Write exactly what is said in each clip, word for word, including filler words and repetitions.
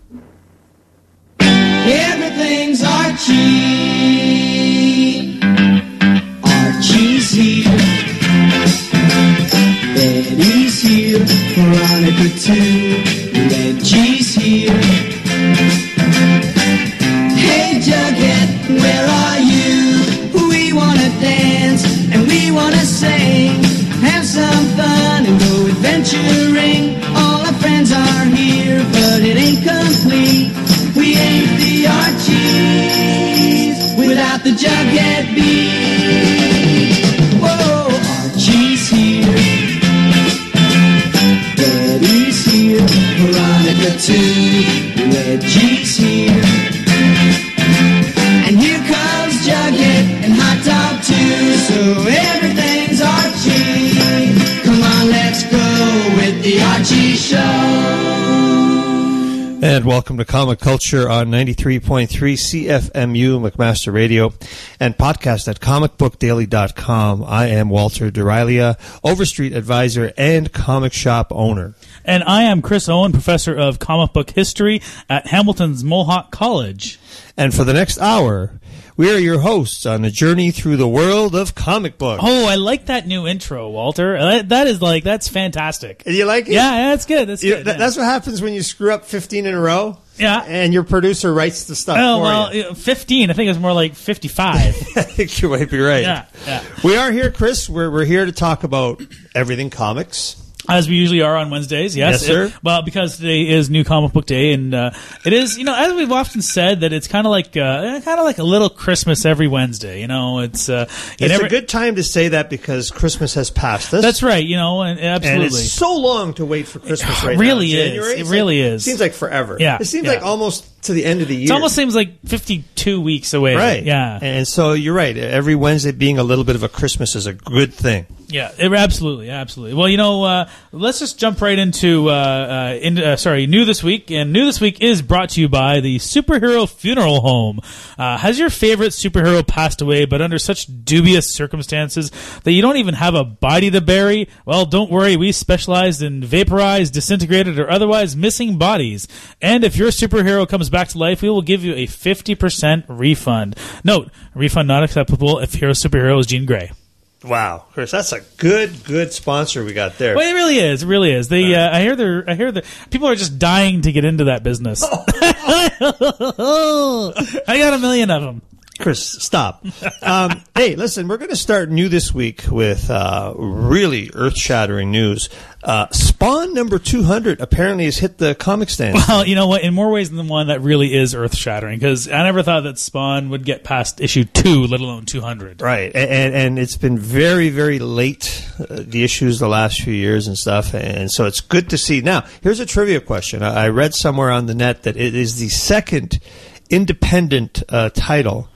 Everything's Archie. Archie's here. Betty's here. Veronica too. Reggie's here. Hey Jughead, where are you? We wanna dance and we wanna sing. Have some fun and go adventuring. All our friends are here, but it ain't complete. We ain't the Archies without the Jughead beat. Whoa, Archie's here. Betty's here. Veronica too. Reggie's here. And here comes Jughead and Hot Dog too. So everything's Archie. Come on, let's go with the Archie Show. And welcome to Comic Culture on ninety-three point three C F M U McMaster Radio and podcast at comic book daily dot com. I am Walter Durilia, Overstreet advisor and comic shop owner. And I am Chris Owen, professor of comic book history at Hamilton's Mohawk College. And for the next hour, we are your hosts on a journey through the world of comic books. Oh, I like that new intro, Walter. That, that is like, that's fantastic. Do you like it? Yeah, that's good. That's you, good. Th- yeah. That's what happens when you screw up fifteen in a row. Yeah. And your producer writes the stuff Oh, for well, you. fifteen. I think it's more like fifty-five. I think you might be right. Yeah, yeah. We are here, Chris. We're, we're here to talk about everything comics. As we usually are on Wednesdays, yes. Yes, sir. It, well, because today is New Comic Book Day, and uh, it is, you know, as we've often said, that it's kind of like uh, kind of like a little Christmas every Wednesday. You know, it's uh, you It's never, a good time to say that because Christmas has passed us. That's right. You know, and absolutely. And it's so long to wait for Christmas right It really now. is. January. It It's really like, is. Seems like forever. Yeah, It seems yeah. like almost to the end of the year. It almost seems like fifty-two weeks away. Right. Yeah. And so you're right. Every Wednesday being a little bit of a Christmas is a good thing. Yeah, it, absolutely, absolutely. Well, you know, uh, let's just jump right into, uh, uh, in, uh, sorry, New This Week. And New This Week is brought to you by the Superhero Funeral Home. Uh, has your favorite superhero passed away, but under such dubious circumstances that you don't even have a body to bury? Well, don't worry. We specialize in vaporized, disintegrated, or otherwise missing bodies. And if your superhero comes back to life, we will give you a fifty percent refund. Note, refund not acceptable if your superhero is Jean Grey. Wow, Chris, that's a good, good sponsor we got there. Well, it really is. It really is. They, uh, I hear they're, I hear that people are just dying to get into that business. I got a million of them. Chris, stop. Um, hey, listen, we're going to start new this week with uh, really earth-shattering news. Uh, Spawn number two hundred apparently has hit the comic stands. Well, you know what? In more ways than one, that really is earth-shattering, because I never thought that Spawn would get past issue two, let alone two hundred. Right, and, and, and it's been very, very late, uh, the issues the last few years and stuff, and so it's good to see. Now, here's a trivia question. I, I read somewhere on the net that it is the second independent uh, title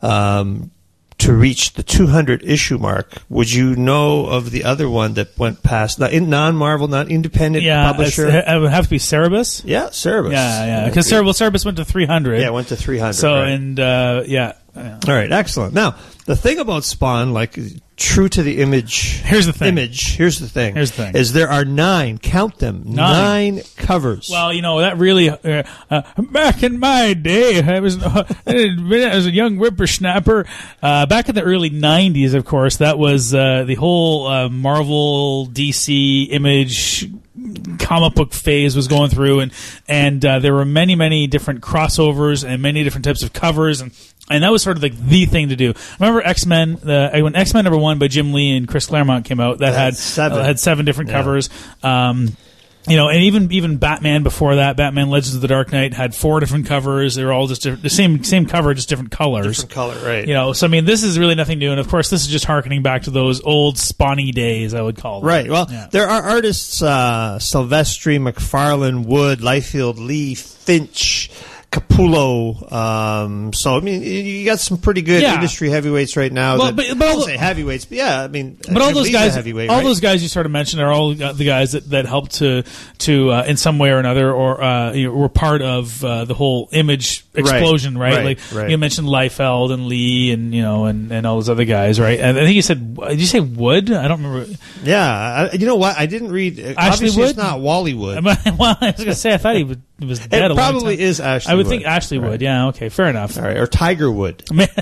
um, to reach the two hundred issue mark. Would you know of the other one that went past, not in non-Marvel, not independent Yeah, publisher? it would have to be Cerebus. Yeah, Cerebus. Yeah, yeah, because Cerebus, Cerebus went to three hundred. Yeah, it went to three hundred. So, right. and, uh, yeah. yeah. All right, excellent. Now, the thing about Spawn, like true to the image, Here's the thing. Image. Here's the thing. Here's the thing. Is there are nine? Count them. Nine, Nine. covers. Well, you know, that really, uh, uh, back in my day, I was, uh, I was a young whippersnapper. Uh, back in the early nineties, of course, that was uh, the whole uh, Marvel, D C, Image comic book phase was going through, and and uh, there were many, many different crossovers and many different types of covers, and and that was sort of like the thing to do. Remember X-Men? The, when X-Men number one by Jim Lee and Chris Claremont came out, that That's had seven. Uh, had seven different Yeah. covers. Um, You know, and even even Batman before that, Batman Legends of the Dark Knight had four different covers. They were all just different, the same same cover, just different colors. Different color, right. You know, so I mean, this is really nothing new, and of course, this is just harkening back to those old Spawny days, I would call them. Right. Well, Yeah. there are artists, uh, Silvestri, McFarlane, Wood, Liefeld, Lee, Finch, Capullo. Um, so, I mean, you got some pretty good Yeah. industry heavyweights right now. Well, that, but- but I all won't the- say heavyweights, but yeah, I mean, But all Jim those Lee's a guys, heavyweight, all right? those guys you sort of mentioned are all uh, the guys that, that helped to to uh, in some way or another, or uh, you know, were part of uh, the whole Image explosion, right? right, like right. you mentioned Liefeld and Lee, and you know, and, and all those other guys, right? And I think you said, did you say Wood? I don't remember. Yeah. I, you know what? I didn't read. Ashley Obviously, Wood? it's not Wally Wood. Well, I was going to say I thought he would. was dead. It a long probably time. is Ashley I would Wood. think Ashley Right. Wood. Yeah. Okay. Fair enough. All right, or Tiger Wood.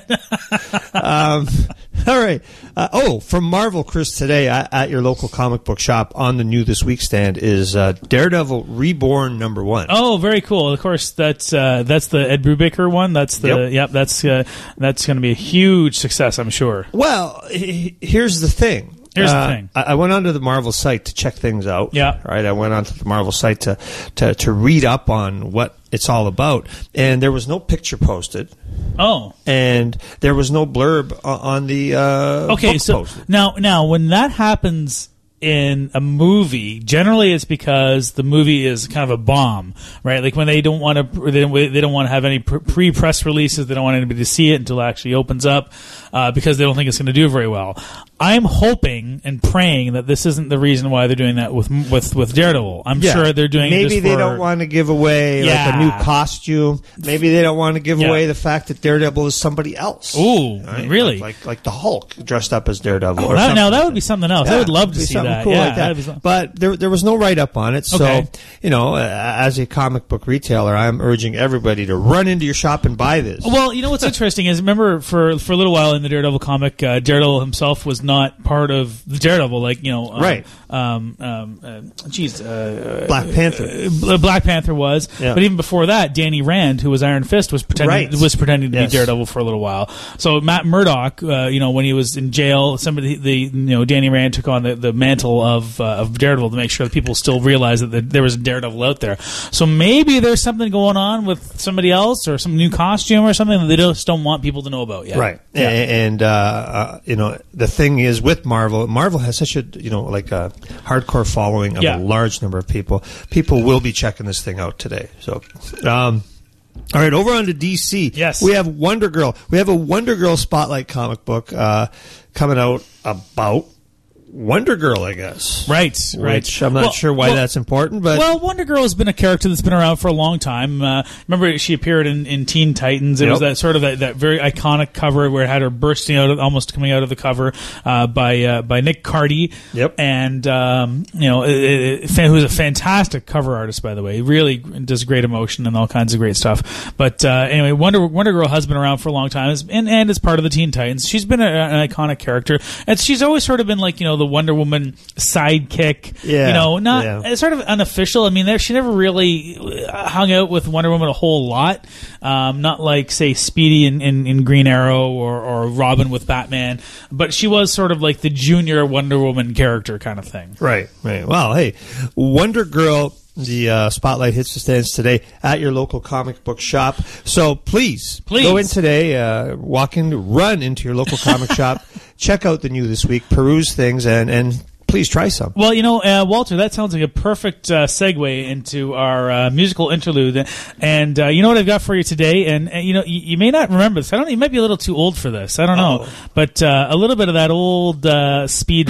um, all right. Uh, oh, from Marvel, Chris, today at, at your local comic book shop on the new This Week stand is uh, Daredevil Reborn number one. Oh, very cool. Of course, that's uh, that's the Ed Brubaker one. That's the yep. Yep. That's uh, that's going to be a huge success, I'm sure. Well, he- here's the thing. Here's uh, the thing. I, I went onto the Marvel site to check things out. Yeah. Right. I went onto the Marvel site to, to, to read up on what it's all about, and there was no picture posted. Oh. And there was no blurb o- on the uh, Okay, book so posted. now now when that happens in a movie, generally it's because the movie is kind of a bomb, right? Like when they don't want to, they don't, they don't want to have any pre-press releases. They don't want anybody to see it until it actually opens up uh, because they don't think it's going to do very well. I'm hoping and praying that this isn't the reason why they're doing that with with with Daredevil. I'm Yeah. sure they're doing it Maybe just they for, don't want to give away Yeah. like a new costume. Maybe they don't want to give Yeah. away the fact that Daredevil is somebody else. Ooh, Right? really? Like, like like the Hulk dressed up as Daredevil. Oh, or that, something now that like would be something else. I Yeah, would love to be see something that. cool yeah, like that. that'd be some- But there there was no write up on it. So Okay. you know, uh, as a comic book retailer, I'm urging everybody to run into your shop and buy this. Well, you know what's interesting is remember for for a little while in the Daredevil comic, uh, Daredevil himself was not part of the Daredevil. Like you know, um, Right. Um, um, uh, geez, uh, Black Panther. uh, Black Panther was, Yeah. but even before that, Danny Rand, who was Iron Fist, was pretending Right. was pretending to Yes. be Daredevil for a little while. So Matt Murdock, uh, you know, when he was in jail, somebody the you know Danny Rand took on the, the mantle of uh, of Daredevil to make sure that people still realize that the, there was a Daredevil out there. So maybe there's something going on with somebody else or some new costume or something that they just don't want people to know about yet. Right, Yeah. A- and uh, uh, you know the thing is with Marvel, Marvel has such a you know like a hardcore following of Yeah. a large number of people. People will be checking this thing out today. So, um, all right, over on to D C. Yes. we have Wonder Girl. We have a Wonder Girl Spotlight comic book uh, coming out about Wonder Girl, I guess. Right, right. Which I'm not Well- sure why well- that's important, but Well, Wonder Girl has been a character that's been around for a long time. Uh, remember, she appeared in, in Teen Titans. It Yep. was that sort of that, that very iconic cover where it had her bursting out, of, almost coming out of the cover uh, by uh, by Nick Cardy. Yep. And um, you know, it, it, it, who's a fantastic cover artist, by the way. He really does great emotion and all kinds of great stuff. But uh, anyway, Wonder Wonder Girl has been around for a long time, and and is part of the Teen Titans. She's been a, an iconic character, and she's always sort of been like you know the Wonder Woman sidekick. Yeah, You know, not yeah. it's sort of unofficial. I mean, there, she never really uh, hung out with Wonder Woman a whole lot. Um, not like, say, Speedy in, in, in Green Arrow or, or Robin with Batman. But she was sort of like the junior Wonder Woman character kind of thing. Right, right. Well, hey, Wonder Girl, the uh, Spotlight hits the stands today at your local comic book shop. So please, Please. go in today, uh, walk in, run into your local comic shop, check out the new This Week, peruse things, and, and please try some. Well, you know, uh, Walter, that sounds like a perfect uh, segue into our uh, musical interlude. And uh, you know what I've got for you today? And, uh, you know, you, you may not remember this. I don't know. You might be a little too old for this. I don't know. Uh-oh. But uh, a little bit of that old uh, Speed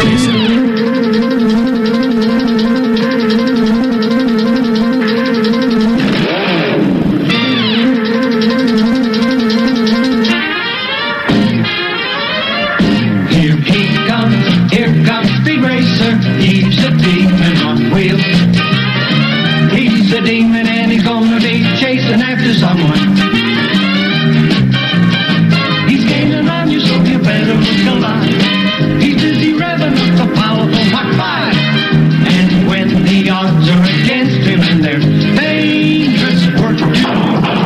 Racer. Here he comes, here comes Speed Racer. He's a demon on wheels. He's a demon and he's gonna be chasing after someone. He's gaining on you, so you better look alive. He's busy revving up the powerful Mach five. And when the odds are against him and there's dangerous work to do,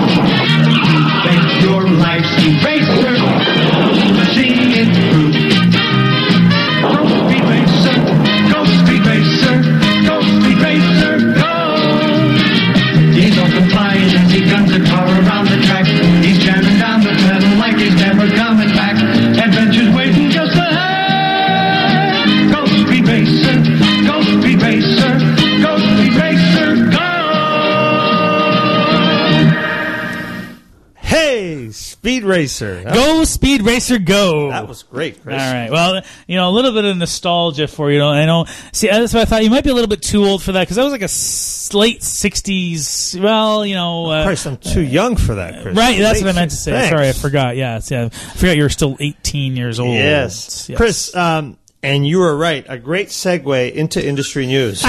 bet your life, Speed Racer, to see it through. Go Speed Racer, go Speed Racer, go Speed Racer, go! He's open flying as he guns a car around the track. He's jamming down the pedal like he's never coming back. Adventure's waiting just ahead. Go Speed Racer, go Speed Racer, go Speed Racer, go! Hey, Speed Racer. That, Go, Speed Racer, go! that was great, Chris. All right. Well, you know, a little bit of nostalgia for you. I know. See, that's why I thought you might be a little bit too old for that because that was like a s- late sixties. Well, you know. Uh, Christ, I'm too young for that, Chris. Right. That's Late what I meant to say. Thanks. Sorry, I forgot. Yeah. Yeah. I forgot you were still eighteen years old. Yes. Yes. Chris, um, And you were right. A great segue into industry news.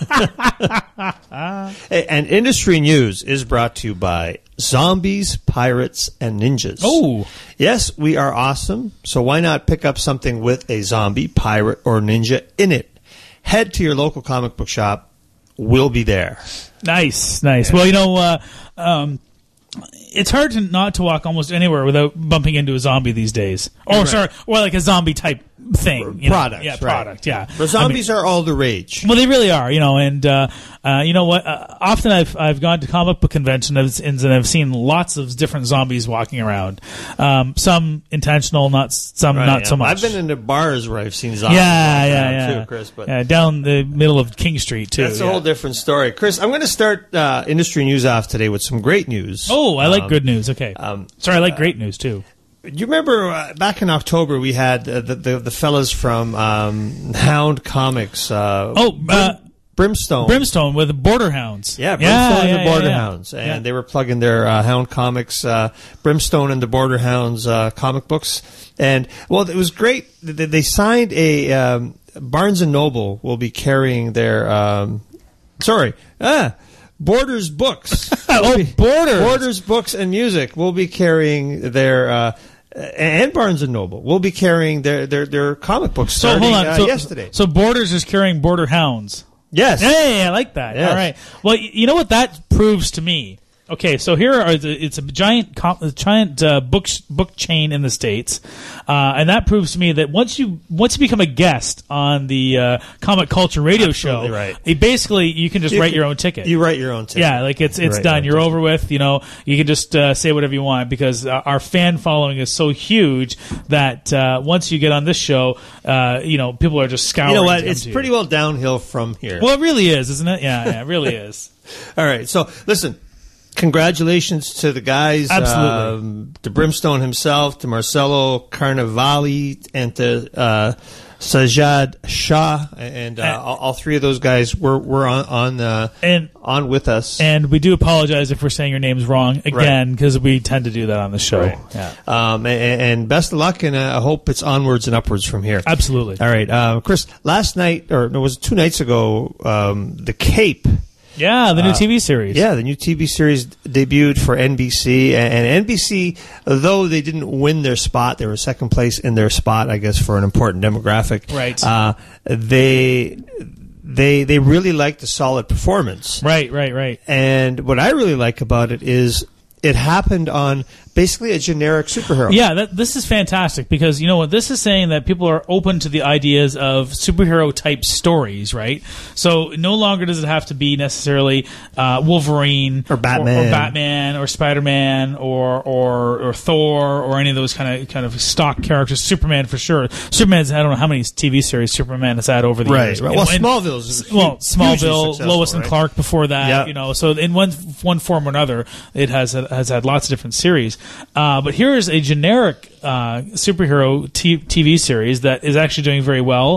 And industry news is brought to you by Zombies, Pirates, and Ninjas. Oh. Yes, we are awesome. So why not pick up something with a zombie, pirate, or ninja in it? Head to your local comic book shop. We'll be there. Nice, nice. Yeah. Well, you know, uh, um, it's hard to not to walk almost anywhere without bumping into a zombie these days. Or, right. sorry, or like a zombie type thing. You product. Know? Yeah, right. product, yeah. The zombies I mean, are all the rage. Well, they really are, you know, and uh, uh, you know what? Uh, often I've I've gone to comic book conventions and I've seen lots of different zombies walking around. Um, some intentional, not some right, not yeah. so much. I've been into bars where I've seen zombies. Yeah, yeah, yeah. Too, Chris, but yeah, down the middle of King Street too. That's a yeah. whole different story, Chris. I'm going to start uh, industry news off today with some great news. Oh, I like um, good news. Okay, um, sorry, I like great news too. You remember uh, back in October we had uh, the, the the fellas from um, Hound Comics. Uh, oh, Brim, uh, Brimstone. Brimstone with the Border Hounds. Yeah, Brimstone yeah, and yeah, the Border yeah, yeah. Hounds, and yeah. they were plugging their uh, Hound Comics, uh, Brimstone and the Border Hounds uh, comic books. And well, it was great. They, they signed a um, Barnes and Noble will be carrying their. Um, sorry, ah. Borders Books. oh, Borders. Borders Books and Music will be carrying their, uh, and Barnes and Noble will be carrying their, their, their comic books starting so, hold on. Uh, so, yesterday. So Borders is carrying Border Hounds. Yes. Hey, I like that. Yes. All right. Well, you know what that proves to me? Okay, so here are the, it's a giant com, a giant uh, book book chain in the States, uh, and that proves to me that once you once you become a guest on the uh, Comic Culture Radio Absolutely show, right. it basically you can just you write can, your own ticket. You write your own ticket. Yeah, like it's it's you done. You're ticket. over with. You know, you can just uh, say whatever you want because uh, our fan following is so huge that uh, once you get on this show, uh, you know, people are just scouring. You know what? to It's to pretty you. well downhill from here. Well, it really is, isn't it? Yeah, yeah, it really is. All right. So listen. Congratulations to the guys, Absolutely. um, to Brimstone himself, to Marcello Carnevali, and to uh, Sajad Shah, and uh, And- all, all three of those guys were were on on, uh, And on with us. and we do apologize if we're saying your names wrong again because we tend to do that on the show. Right. Yeah, Um, and, and best of luck, and uh, I hope it's onwards and upwards from here. absolutely. All right, uh, Chris. Last night, or no, it was two nights ago. Um, the Cape. Yeah, the new Uh, T V series. Yeah, the new T V series debuted for N B C, and, and N B C, though they didn't win their spot, they were second place in their spot, I guess, for an important demographic. Right. Uh, they they they really liked a solid performance, Right, right, right. and what I really like about it is it happened on basically a generic superhero. Yeah, that, this is fantastic because, you know what, this is saying that people are open to the ideas of superhero-type stories, right? So no longer does it have to be necessarily uh, Wolverine Or Batman. or, or Batman or Spider-Man or, or or Thor or any of those kind of kind of stock characters. Superman for sure. Superman's, I don't know how many T V series Superman has had over the Right, years. right. And- Well, and- Smallville's well, hugely Smallville, successful, Lois and right? Clark before that, Yeah. you know. So in one one form or another, it has has had lots of different series. Uh, but here is a generic uh, superhero t- TV series that is actually doing very well.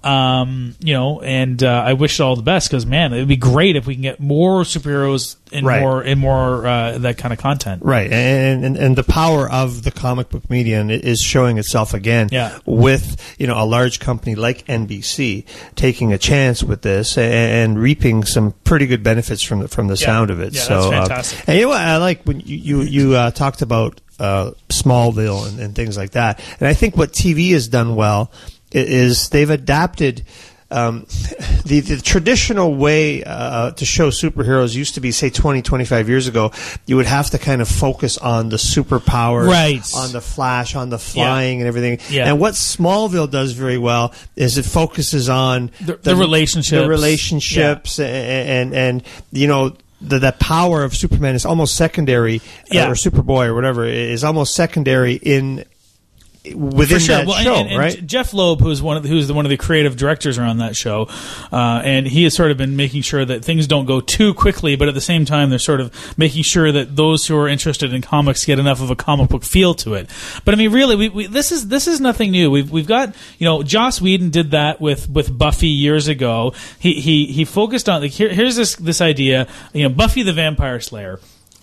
Um, you know, and uh, I wish it all the best because, man, it would be great if we can get more superheroes and Right. more and more uh, that kind of content. Right, and, and and the power of the comic book medium is showing itself again. Yeah. With you know a large company like N B C taking a chance with this and, and reaping some pretty good benefits from the from the Yeah. sound of it. Yeah, so, that's uh, fantastic. and you know what I like when you you, you uh, talked about uh, Smallville and, and things like that, and I think what T V has done well i- is they've adapted. Um, the, the traditional way uh, to show superheroes used to be, say, twenty, twenty-five years ago, you would have to kind of focus on the superpowers, Right. on the Flash, on the flying and everything. Yeah. And what Smallville does very well is it focuses on The- the relationships. the relationships, and, and, and, you know, the, the power of Superman is almost secondary, Yeah. uh, or Superboy or whatever, is almost secondary in within For sure. that Well, show, and, and right? Jeff Loeb, who's one of the, who's the, one of the creative directors around that show, uh, and he has sort of been making sure that things don't go too quickly, but at the same time, they're sort of making sure that those who are interested in comics get enough of a comic book feel to it. But I mean, really, we, we, this is this is nothing new. We've we've got you know, Joss Whedon did that with, with Buffy years ago. He he he focused on like here, here's this this idea, you know, Buffy the Vampire Slayer.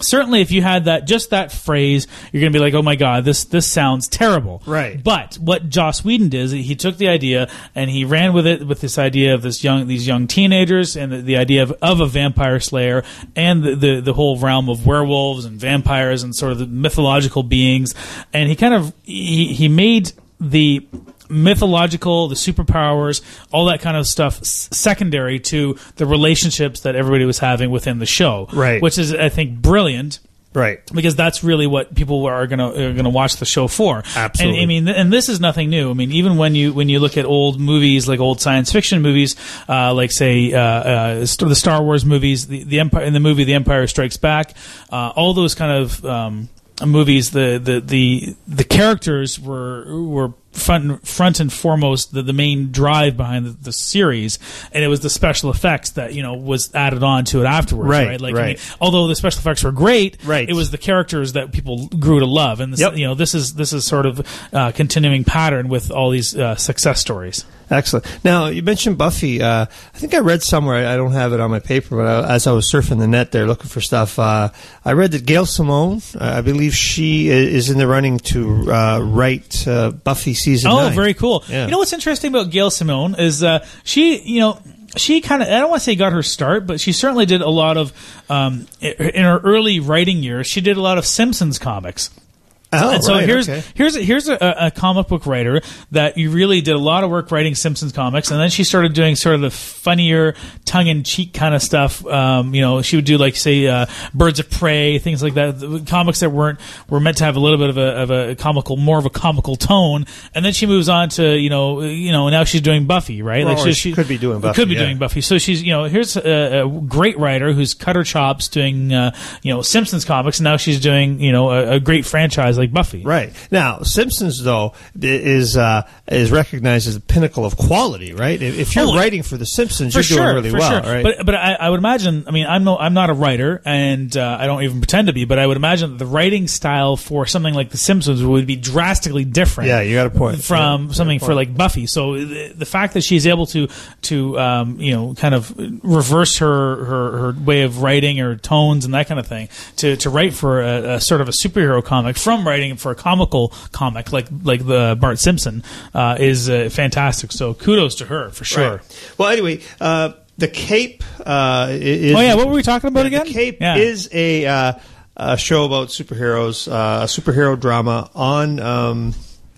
certainly if you had that, just that phrase, you're going to be like, oh my God, this this sounds terrible. Right. But what Joss Whedon did is he took the idea and he ran with it, with this idea of this young, these young teenagers, and the, the idea of, of a vampire slayer, and the, the the whole realm of werewolves and vampires and sort of the mythological beings. And he kind of he he made the mythological, the superpowers, all that kind of stuff s- secondary to the relationships that everybody was having within the show. Right. Which is, I think, brilliant. Right. Because that's really what people are going to are going to watch the show for. Absolutely. And I mean, and this is nothing new. I mean, even when you when you look at old movies, like old science fiction movies, uh, like say uh, uh, the Star Wars movies, the, the Empire in the movie The Empire Strikes Back, uh, all those kind of um, movies, the, the the the characters were were front front and foremost the, the main drive behind the, the series, and it was the special effects that, you know, was added on to it afterwards. Right, Right. Like, right. I mean, although the special effects were great, Right. it was the characters that people grew to love, and this, Yep. you know, this is this is sort of uh, continuing pattern with all these uh, success stories. Excellent. Now, you mentioned Buffy. Uh, I think I read somewhere, I don't have it on my paper, but I, as I was surfing the net there looking for stuff, uh, I read that Gail Simone, uh, I believe she is in the running to uh, write uh, Buffy season Oh, nine. very cool. Yeah. You know what's interesting about Gail Simone is uh, she, you know, she kind of, I don't want to say got her start, but she certainly did a lot of, um, in her early writing years, she did a lot of Simpsons comics. Oh, and so right, here's okay. here's here's a, a comic book writer that you really did a lot of work writing Simpsons comics, and then she started doing sort of the funnier, tongue-in-cheek kind of stuff. Um, you know, she would do like say uh, Birds of Prey, things like that, the comics that weren't were meant to have a little bit of a, of a comical, more of a comical tone. And then she moves on to you know you know now she's doing Buffy, right? Well, like or she could be doing Buffy, Could be yeah. doing Buffy. So she's you know here's a, a great writer who's cut her chops doing uh, you know Simpsons comics, and now she's doing you know a, a great franchise like Buffy. Right. Now, Simpsons, though, is uh, is recognized as the pinnacle of quality, right? If, if you're Oh, writing for The Simpsons, For you're sure, doing really for well, sure. right? But but I, I would imagine. I mean, I'm no, I'm not a writer, and uh, I don't even pretend to be. But I would imagine that the writing style for something like The Simpsons would be drastically different. Yeah, you got a point. From Yeah, something got a for point. like Buffy. So the, the fact that she's able to to um, you know kind of reverse her, her her way of writing, her tones and that kind of thing, to to write for a, a sort of a superhero comic from writing for a comical comic like like the Bart Simpson uh, is uh, fantastic. So kudos to her for sure. Right. Well, anyway, uh, the Cape uh, is. Oh yeah, what were we talking about Yeah, again? The Cape Yeah. is a, uh, a show about superheroes, uh, a superhero drama on um,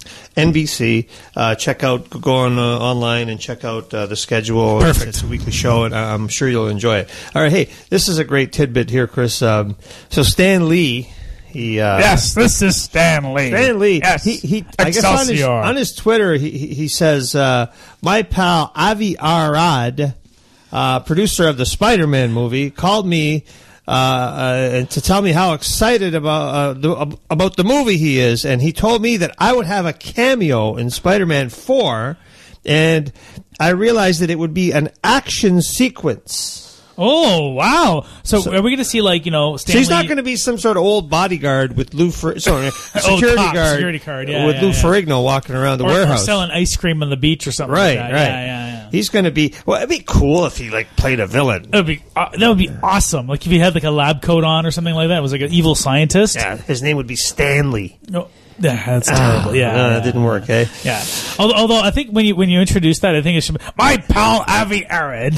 N B C. Uh, check out, go on uh, online and check out uh, the schedule. Perfect. It's, it's a weekly show, and I'm sure you'll enjoy it. All right, hey, this is a great tidbit here, Chris. Um, so Stan Lee. He, uh, Yes, this is Stan Lee. Stan Lee. Yes. He, he, I guess on his, Excelsior. on his Twitter, he, he he says, uh, my pal Avi Arad, uh, producer of the Spider-Man movie, called me uh, uh, to tell me how excited about uh, the, about the movie he is, and he told me that I would have a cameo in Spider-Man four, and I realized that it would be an action sequence. Oh wow! So, are we going to see like you know? So he's Stan not Lee- going to be some sort of old bodyguard with Lou, Fer- sorry, Oh, security cop, guard, security guard, yeah, with yeah, Lou yeah. Ferrigno walking around the or, or warehouse. selling ice cream on the beach or something. Right, like that. right. Yeah, yeah, yeah. He's going to be. Well, it'd be cool if he like played a villain. That would be uh, that would be awesome. Like if he had like a lab coat on or something like that. It was like an evil scientist. Yeah, his name would be Stanley. No, yeah, that's terrible. Yeah, no, yeah, that didn't work. Eh? Yeah. Although, although I think when you when you introduce that, I think it should be my pal Avi Arad.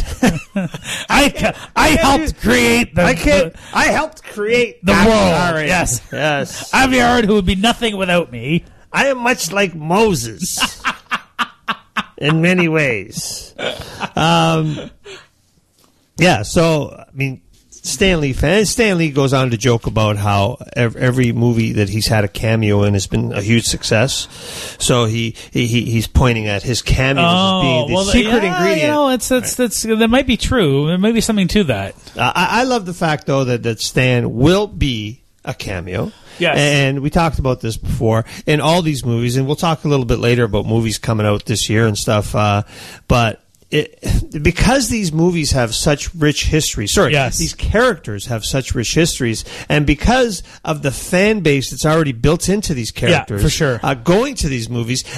I ca- I helped create the I can't. the, I helped create the Avi world. Arad. Yes, yes. Avi Arad, who would be nothing without me. I am much like Moses in many ways. Um, yeah. So I mean. Stanley fan. Stanley goes on to joke about how ev- every movie that he's had a cameo in has been a huge success. So he, he he- he's pointing at his cameos as being the well, secret yeah, ingredient. You know, it's that's that's that might be true. There might be something to that. Uh, I, I love the fact though that, that Stan will be a cameo. Yes. And we talked about this before in all these movies, and we'll talk a little bit later about movies coming out this year and stuff. Uh, but It, because these movies have such rich history, sorry, Yes. these characters have such rich histories, and because of the fan base that's already built into these characters, for sure. uh, going to these movies,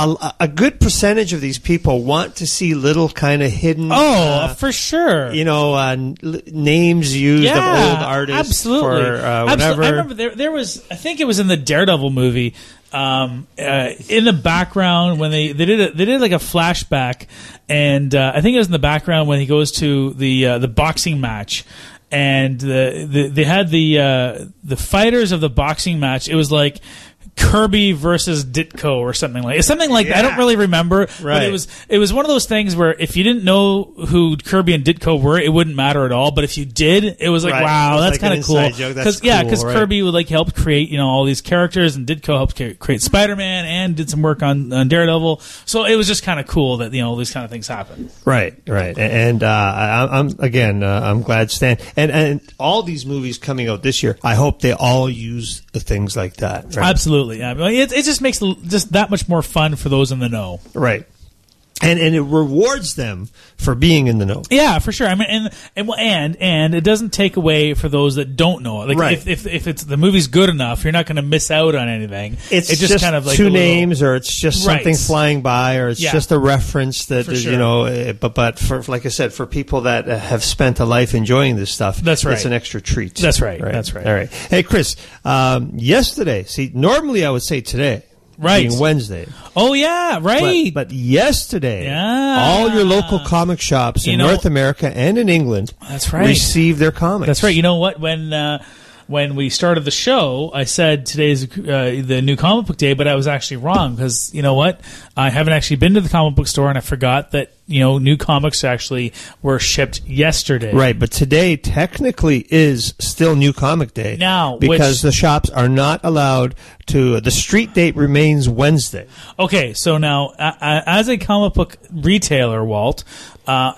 a, a good percentage of these people want to see little kind of hidden. Oh, uh, for sure. You know, uh, n- names used yeah, of old artists. Absolutely. For, uh, Absolutely. whatever. I remember there, there was, I think it was in the Daredevil movie, um, uh, in the background when they, they did a, they did like a flashback, and uh, I think it was in the background when he goes to the uh, the boxing match. And the, the they had the uh, the fighters of the boxing match. It was like Kirby versus Ditko or something like something like that. I don't really remember, right. but it was it was one of those things where if you didn't know who Kirby and Ditko were, it wouldn't matter at all. But if you did, it was like Right. wow, It was that's like kind an of cool. inside joke. That's Cause, yeah, cool, because right. Kirby would like help create you know all these characters, and Ditko helped ca- create Spider-Man and did some work on, on Daredevil. So it was just kind of cool that you know these kind of things happen. Right, right, and uh, I, I'm again, uh, I'm glad Stan and and all these movies coming out this year. I hope they all use the things like that. Right? Absolutely, yeah. It, it just makes it just that much more fun for those in the know. Right. And and it rewards them for being in the know. Yeah, for sure. I mean, and and and, and it doesn't take away for those that don't know it. Like Right. if, if if it's the movie's good enough, you're not going to miss out on anything. It's, just, just kind of like two a little- names, or it's just Right. something flying by, or it's Yeah. just a reference that For is, sure. you know. uh, But but for like I said, for people that uh, have spent a life enjoying this stuff, That's right. It's an extra treat. That's right. That's right. All right. Hey, Chris. Um, yesterday, see, normally I would say today, Right. being Wednesday. Oh yeah, right. But, but yesterday, Yeah. all your local comic shops in You know- North America and in England That's right. received their comics. That's right. You know what? When uh, when we started the show, I said today's uh, the new comic book day, but I was actually wrong because you know what? I haven't actually been to the comic book store, and I forgot that you know new comics actually were shipped yesterday. Right, but today technically is still New Comic Day. Now, because which- the shops are not allowed to. The street date remains Wednesday. Okay, so now uh, uh, as a comic book retailer, Walt, uh,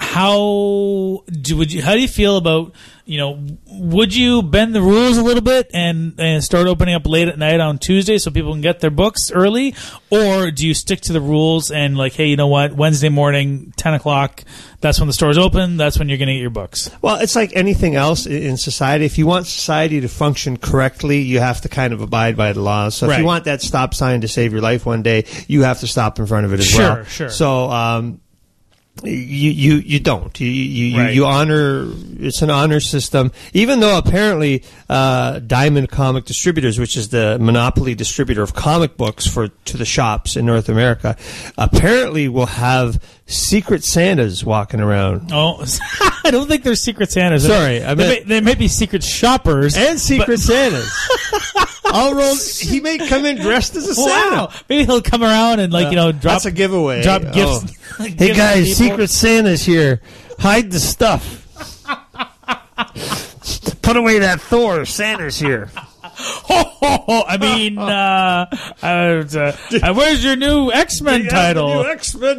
how do would you how do you feel about you know would you bend the rules a little bit and and start opening up late at night on Tuesday so people can get their books early, or do you stick to the rules and like hey you know what Wednesday morning ten o'clock that's when the store's open, that's when you're going to get your books? Well, it's like anything else i- in society. If you want society to function correctly, you have to kind of abide by the laws. So if Right. you want that stop sign to save your life one day, you have to stop in front of it as Sure, well. sure. So um, you you you don't you you, Right. you honor. It's an honor system, even though apparently uh, Diamond Comic Distributors, which is the monopoly distributor of comic books for to the shops in North America, apparently will have secret Santas walking around. Oh, I don't think they're secret Santas. Sorry, they, I they, meant- may, they may be secret shoppers And Secret Santas. All rolled. He may come in dressed as a Santa. Wow, maybe he'll come around and like you know drop That's a giveaway. drop Oh. gifts. Hey gifts to guys, people. Secret Santa's here. Hide the stuff. Put away that Thor. Santa's here. Ho, ho, ho. I mean, uh, uh, uh, uh, where's your new X Men title? X Men.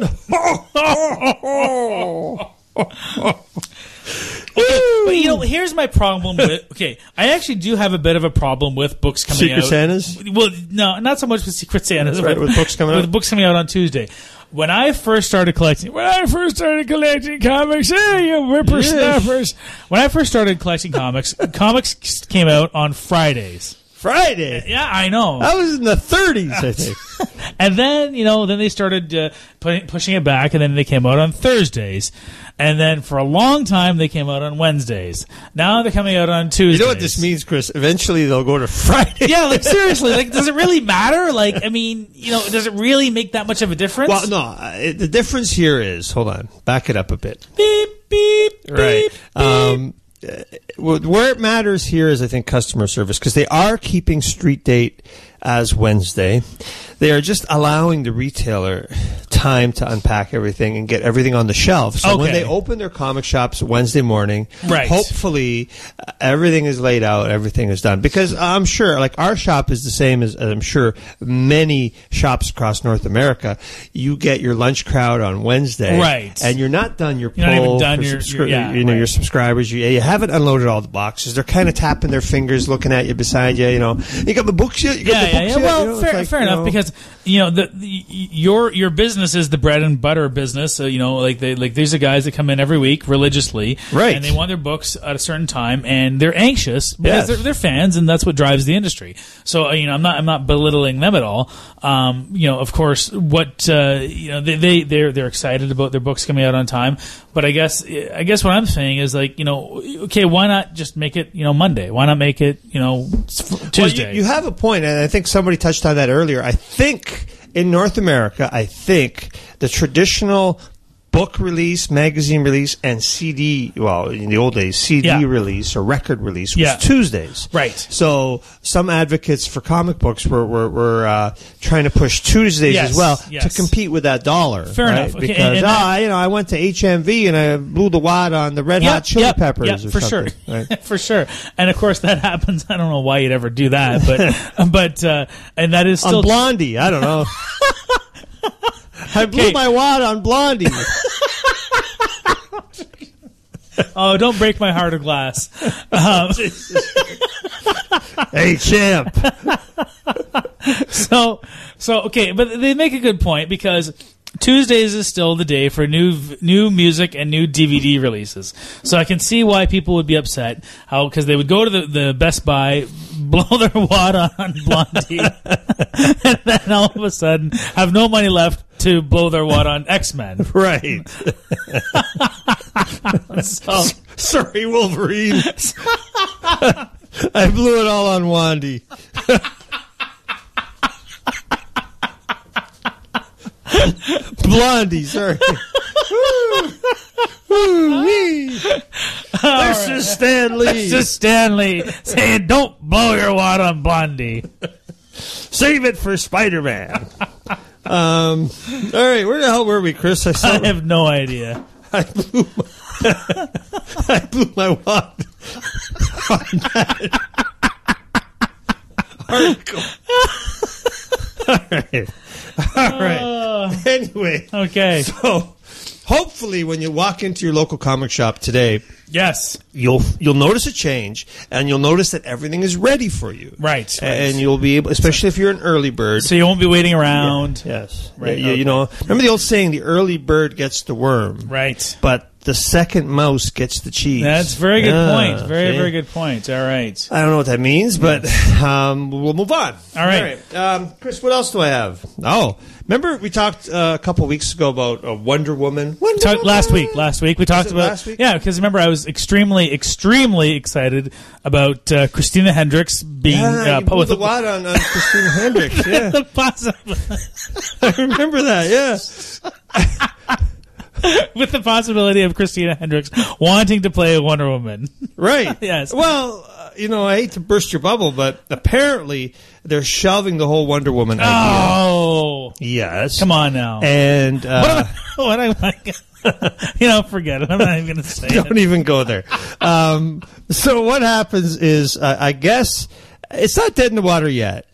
Okay, but you know, here's my problem with. Okay, I actually do have a bit of a problem with books coming Secret out. Santas? Well, no, not so much with Secret Santas. Right, with books coming with out? books coming out on Tuesday. When I first started collecting, when I first started collecting comics, hey, you whippersnappers! When I first started collecting comics, comics came out on Fridays. Friday. Yeah, I know. That was in the thirties, I think. And then, you know, then they started uh, pu- pushing it back, and then they came out on Thursdays. And then for a long time, they came out on Wednesdays. Now they're coming out on Tuesdays. You know what this means, Chris? Eventually, they'll go to Friday. Yeah, like seriously, like does it really matter? Like, I mean, you know, does it really make that much of a difference? Well, no. Uh, it- the difference here is, hold on, back it up a bit. Beep, beep, Right. beep, beep. Um, uh, where it matters here is, I think, customer service, because they are keeping street date as Wednesday. They are just allowing the retailer time to unpack everything and get everything on the shelf. So when Okay. they open their comic shops Wednesday morning, Right. hopefully uh, everything is laid out, everything is done. Because I'm sure, like, our shop is the same as, as I'm sure many shops across North America. You get your lunch crowd on Wednesday, Right. and you're not done your You're not even poll done for your- subscri- your- yeah, you know, right. your subscribers. You, you haven't unloaded all the boxes. They're kind of tapping their fingers, looking at you beside you. You know, you got the books yet? You got Yeah, the yeah, books yeah. yet? Well, You know, it's fair, like, fair you enough know- because you know the, the your your business is the bread and butter business. So, you know, like they like these are guys that come in every week religiously, Right. And they want their books at a certain time, and they're anxious because Yes. they're, they're fans, and that's what drives the industry. So, uh, you know, I'm not I'm not belittling them at all. Um, you know, of course, what uh, you know they they they're they're excited about their books coming out on time. But I guess I guess what I'm saying is like, you know, okay, why not just make it, you know, Monday? Why not make it, you know, Tuesday? Well, you, you have a point, and I think somebody touched on that earlier. I think in North America, I think the traditional book release, magazine release, and C D, well, in the old days, C D Yeah. release or record release was Yeah. Tuesdays. Right. So some advocates for comic books were, were, were uh, trying to push Tuesdays Yes, as well yes. to compete with that dollar. Fair right? enough. Okay, Because, and- and ah, that- you know, I went to H M V and I blew the wad on the Red Yep, Hot Chili yep, Peppers yep, or for something. sure, Right? for sure. And of course that happens. I don't know why you'd ever do that, but but uh, and that is still on Blondie. I don't know. I blew Okay. my wad on Blondie. oh, don't break my heart of glass. Um, Hey, champ. so so okay, but they make a good point because Tuesdays is still the day for new new music and new D V D releases. So I can see why people would be upset. How because they would go to the, the Best Buy, blow their wad on Blondie, and then all of a sudden have no money left to blow their wad on X-Men. Right. So Sorry, Wolverine. I blew it all on Wandy. Blondie, sorry. Woo-wee. This is Stan Lee. this is Stanley saying, "Don't blow your wad on Blondie." Save it for Spider-Man. um, all right, where the hell were we, Chris? I, saw, I have no idea. I blew my, I blew my wad on that article. All right. All right. Uh, Anyway, okay. so hopefully when you walk into your local comic shop today, Yes. you'll you'll notice a change, and you'll notice that everything is ready for you. Right. right. And you'll be able, especially if you're an early bird. So you won't be waiting around. Yes. Right, You, you okay. know, remember the old saying, the early bird gets the worm, Right. but the second mouse gets the cheese. That's a very good Yeah, point. Very, see? very good point. All right. I don't know what that means, but um, we'll move on. All right. Um, Chris, what else do I have? Oh, remember we talked uh, a couple weeks ago about uh, Wonder Woman? Wonder Talk, Woman! last week, last week we talked it about last week? yeah, because remember I was extremely, extremely excited about uh, Christina Hendricks being Yeah, uh, you blew with the wad on, on Christina Hendricks. Yeah, the possi- I remember that. Yeah. with the possibility of Christina Hendricks wanting to play a Wonder Woman. Right. Yes. Well, uh, you know, I hate to burst your bubble, but apparently they're shelving the whole Wonder Woman idea. Oh, Yes. come on now. And uh, what am I? What am I you know, forget it. I'm not even going to say don't it. even go there. Um, so what happens is, uh, I guess it's not dead in the water yet.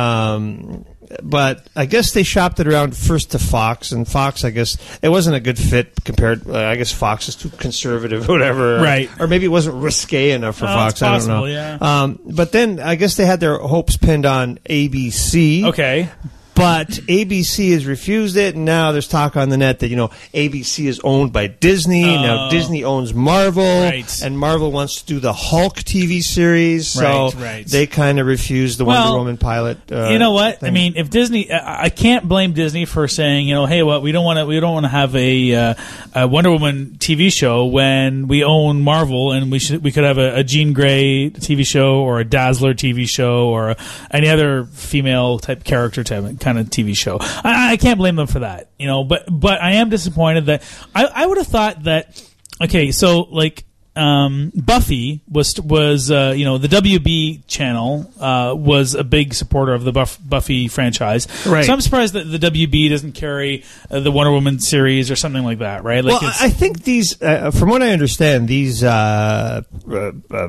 Um, but I guess they shopped it around first to Fox, and Fox, I guess, it wasn't a good fit compared. Uh, I guess Fox is too conservative, or whatever, Right. Or maybe it wasn't risque enough for Oh, Fox. it's I don't possible, know. yeah. Um, but then I guess they had their hopes pinned on A B C. Okay. But A B C has refused it, and now there's talk on the net that, you know, A B C is owned by Disney. Oh. Now Disney owns Marvel, Right. and Marvel wants to do the Hulk T V series, so Right, right. they kind of refused the Well, Wonder Woman pilot. Uh, you know what? thing. I mean, if Disney, I I can't blame Disney for saying, you know, hey, what we don't want to, we don't want to have a, uh, a Wonder Woman T V show when we own Marvel, and we should, we could have a, a Jean Grey T V show or a Dazzler T V show or any other female type character type kind of T V show. I, I can't blame them for that, you know. But but I am disappointed that I, I would have thought that. Okay, so like. Um, Buffy was was uh, you know, the W B channel uh, was a big supporter of the Buff, Buffy franchise. Right. So I'm surprised that the W B doesn't carry uh, the Wonder Woman series or something like that, right? Like well, it's, I think these, uh, from what I understand, these uh, uh, uh,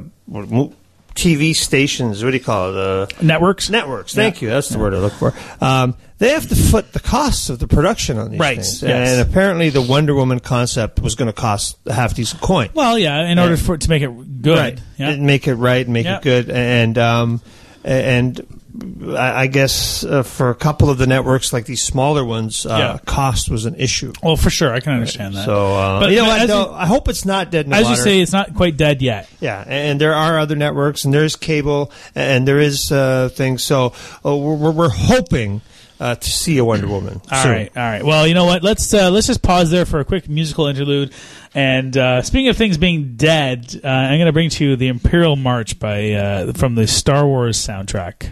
T V stations, what do you call it? Uh, networks. Networks. Thank Yeah. you. That's the word I look for. Um, they have to foot the costs of the production on these Right, things. yes. And apparently the Wonder Woman concept was going to cost a half decent coin. Well, yeah, in order for it to make it good, Right. yeah. And make it right and make Yeah. it good. And, um, and I, I guess uh, for a couple of the networks, like these smaller ones, uh, Yeah. cost was an issue. Well, for sure, I can understand that. So, uh, But- you know, but what, as though, you- I hope it's not dead in the As water. you say, it's not quite dead yet. Yeah, and there are other networks, and there's cable, and there is uh, things. So uh, we're, we're hoping uh, to see a Wonder Woman. All soon. right, all right. Well, you know what? Let's uh, let's just pause there for a quick musical interlude. And uh, speaking of things being dead, uh, I'm going to bring to you the Imperial March by uh, from the Star Wars soundtrack.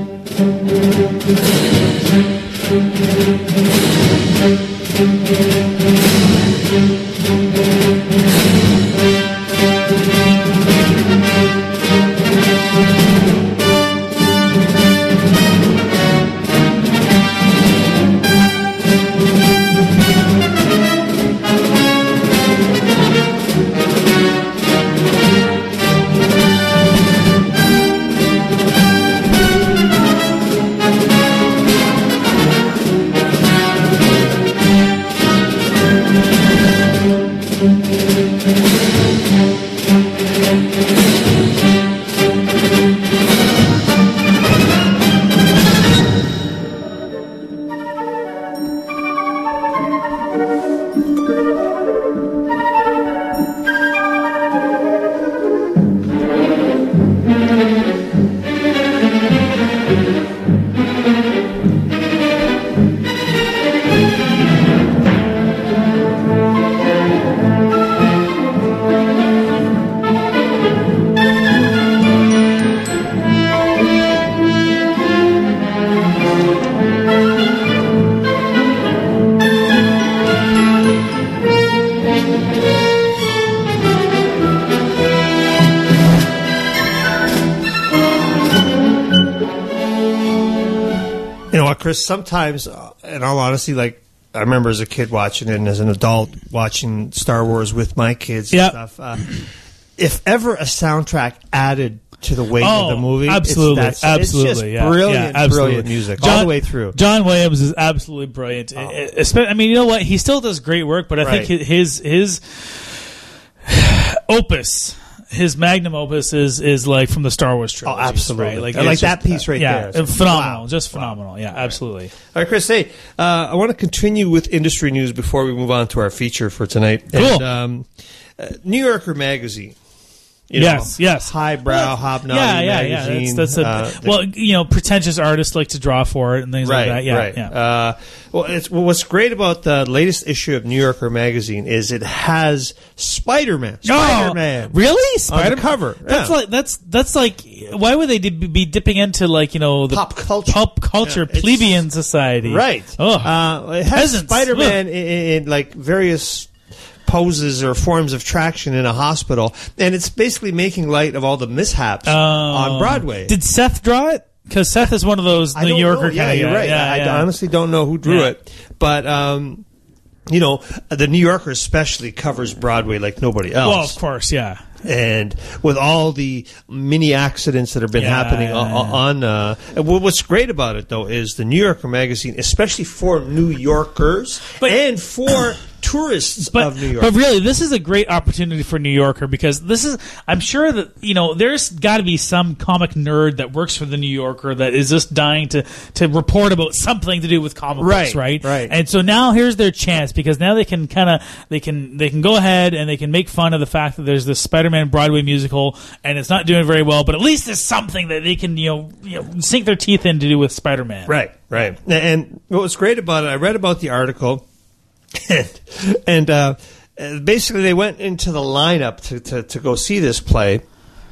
You know what, Chris? Sometimes, uh, in all honesty, like I remember as a kid watching it, and as an adult watching Star Wars with my kids Yep. and stuff. Uh, if ever a soundtrack added to the weight Oh, of the movie, absolutely, it's, that's, absolutely, it's just yeah, brilliant, yeah, absolutely. brilliant music John, all the way through. John Williams is absolutely brilliant. Oh. It- it- I mean, you know what? He still does great work, but I Right. think his his opus. His magnum opus is is like from the Star Wars trilogy. Oh, absolutely. Right? I like it's that piece right yeah, there. phenomenal, Wow. just phenomenal. Yeah, absolutely. All right, Chris, hey, uh, I want to continue with industry news before we move on to our feature for tonight. Cool. And, um, uh, New Yorker Magazine. You Yes, know, yes. Highbrow, Well, hobnobbing yeah, yeah, yeah. magazine. That's, that's a, uh, the- well, you know, pretentious artists like to draw for it and things right, like that. Yeah, right. yeah. Uh, well, it's, well, what's great about the latest issue of New Yorker magazine is it has Spider-Man. Spider-Man. Oh, really? Spider cover, That's yeah. like that's that's like. Why would they dip- be dipping into like you know the Pop culture. pop culture, Yeah, it's- plebeian society? Right. Oh, Uh, it has Peasants. Spider-Man in, in, in like various poses or forms of traction in a hospital, and it's basically making light of all the mishaps Oh. on Broadway. Did Seth draw it? Because Seth is one of those I New don't Yorker know. kind Yeah, of you're guy. right. Yeah, I, yeah. I honestly don't know who drew Yeah. it, but um, you know, the New Yorker especially covers Broadway like nobody else. Well, of course, yeah. And with all the mini accidents that have been Yeah, happening yeah, on, yeah. on uh, and what- what's great about it though is the New Yorker magazine, especially for New Yorkers But- and for tourists But, of New York. but really, this is a great opportunity for New Yorker because this is, I'm sure that, you know, there's got to be some comic nerd that works for the New Yorker that is just dying to, to report about something to do with comic Right, books, right? right. And so now here's their chance because now they can kind of, they can, they can go ahead and they can make fun of the fact that there's this Spider-Man Broadway musical and it's not doing very well, but at least there's something that they can, you know, you know sink their teeth in to do with Spider-Man. Right, right. And what was great about it, I read about the article, and, and uh, basically they went into the lineup to, to, to go see this play.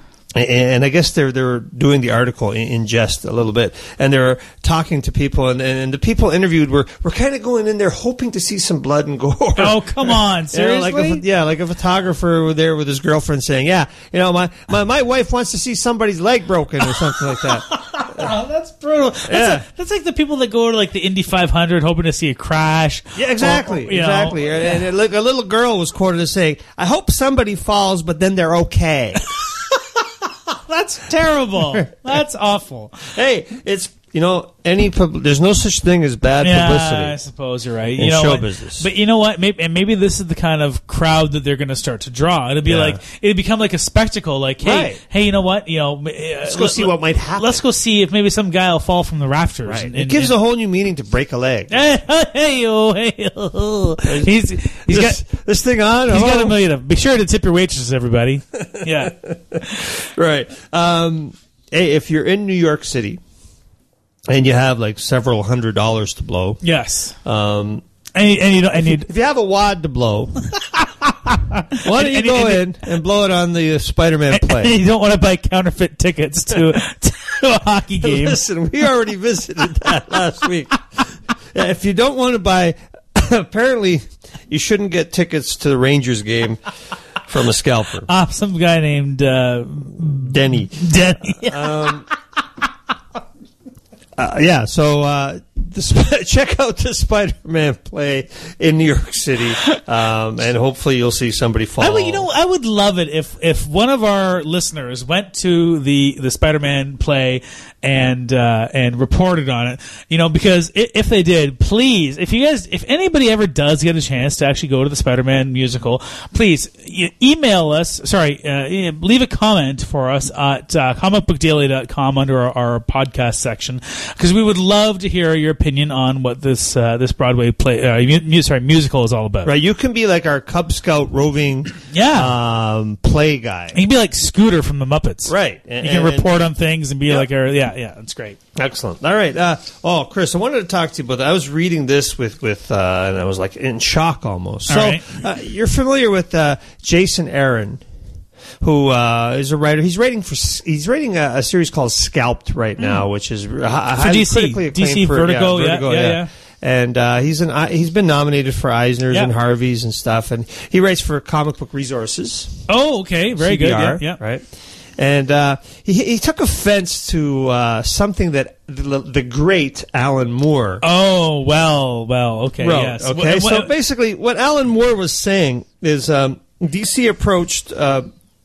And I guess they're they're doing the article in, in jest a little bit, and they're talking to people, and, and the people interviewed were, were kind of going in there hoping to see some blood and gore. Oh, come on. You know, Seriously? like a, yeah, like a photographer there with his girlfriend saying, "Yeah, you know, my, my, my wife wants to see somebody's leg broken or something like that." Oh, that's brutal. That's, Yeah. like, that's like the people that go to like the Indy five hundred hoping to see a crash. Yeah, exactly, Or- or, you know, exactly. And, and like a little girl was quoted as saying, "I hope somebody falls, but then they're okay." That's terrible. That's awful. Hey, it's you know, any pub- there's no such thing as bad Yeah, publicity. I suppose you're right. in You know show what? business. But you know what? Maybe, and maybe this is the kind of crowd that they're going to start to draw. It'll be Yeah. like it'll become like a spectacle. Like, hey, Right. hey, you know what? You know, let's go see what might happen. Let's go see if maybe some guy will fall from the rafters. Right. And, It and- gives and- a whole new meaning to break a leg. Hey, hey, oh, hey, oh. He's he's this, got this thing on. he's got oh. a million of. Be sure to tip your waitresses, everybody. Yeah. Right. Um, hey, if you're in New York City and you have like several hundred dollars to blow, Yes. um, And you, and you don't and you. if you have a wad to blow, why don't you And- go and- in and blow it on the uh, Spider-Man And play? you don't want to buy counterfeit tickets to, to a hockey game. Listen, we already visited that last week. Yeah, if you don't want to buy, apparently you shouldn't get tickets to the Rangers game from a scalper. Ah, some guy named uh, Denny. Denny. Um, uh, yeah, so uh, the, Sp- check out the Spider-Man play in New York City, um, and hopefully you'll see somebody fall. I would, you know, I would love it if if one of our listeners went to the, the Spider-Man play and uh, and reported on it. You know, because if, if they did, please, if you guys, if anybody ever does get a chance to actually go to the Spider-Man musical, please e- email us. Sorry, uh, leave a comment for us at uh, comic book daily dot com under our, our podcast section, because we would love to hear your opinion on what this uh, this Broadway play, uh, mu- sorry, musical is all about. Right, you can be like our Cub Scout roving Yeah. um, play guy. You can be like Scooter from the Muppets. Right. You can report on things and be Yeah. like, a, yeah, yeah, that's great. Excellent. All right. Uh, oh, Chris, I wanted to talk to you about that. I was reading this with, with uh, and I was like in shock almost. All so right. uh, you're familiar with uh, Jason Aaron, who uh, is a writer. He's writing for he's writing a, a series called Scalped right now, which is uh, highly D C. critically acclaimed D C for, Vertigo, yeah, Vertigo, yeah, yeah. And uh, he's an uh, he's been nominated for Eisners Yeah. and Harveys and stuff, and he writes for Comic Book Resources. Oh, okay, very good. Yeah, C B R, yeah. Right. And uh, he, he took offense to uh, something that the, the great Alan Moore Oh, well, well, okay, wrote. yes. Okay, What- so what- basically, what Alan Moore was saying is um, D C approached uh,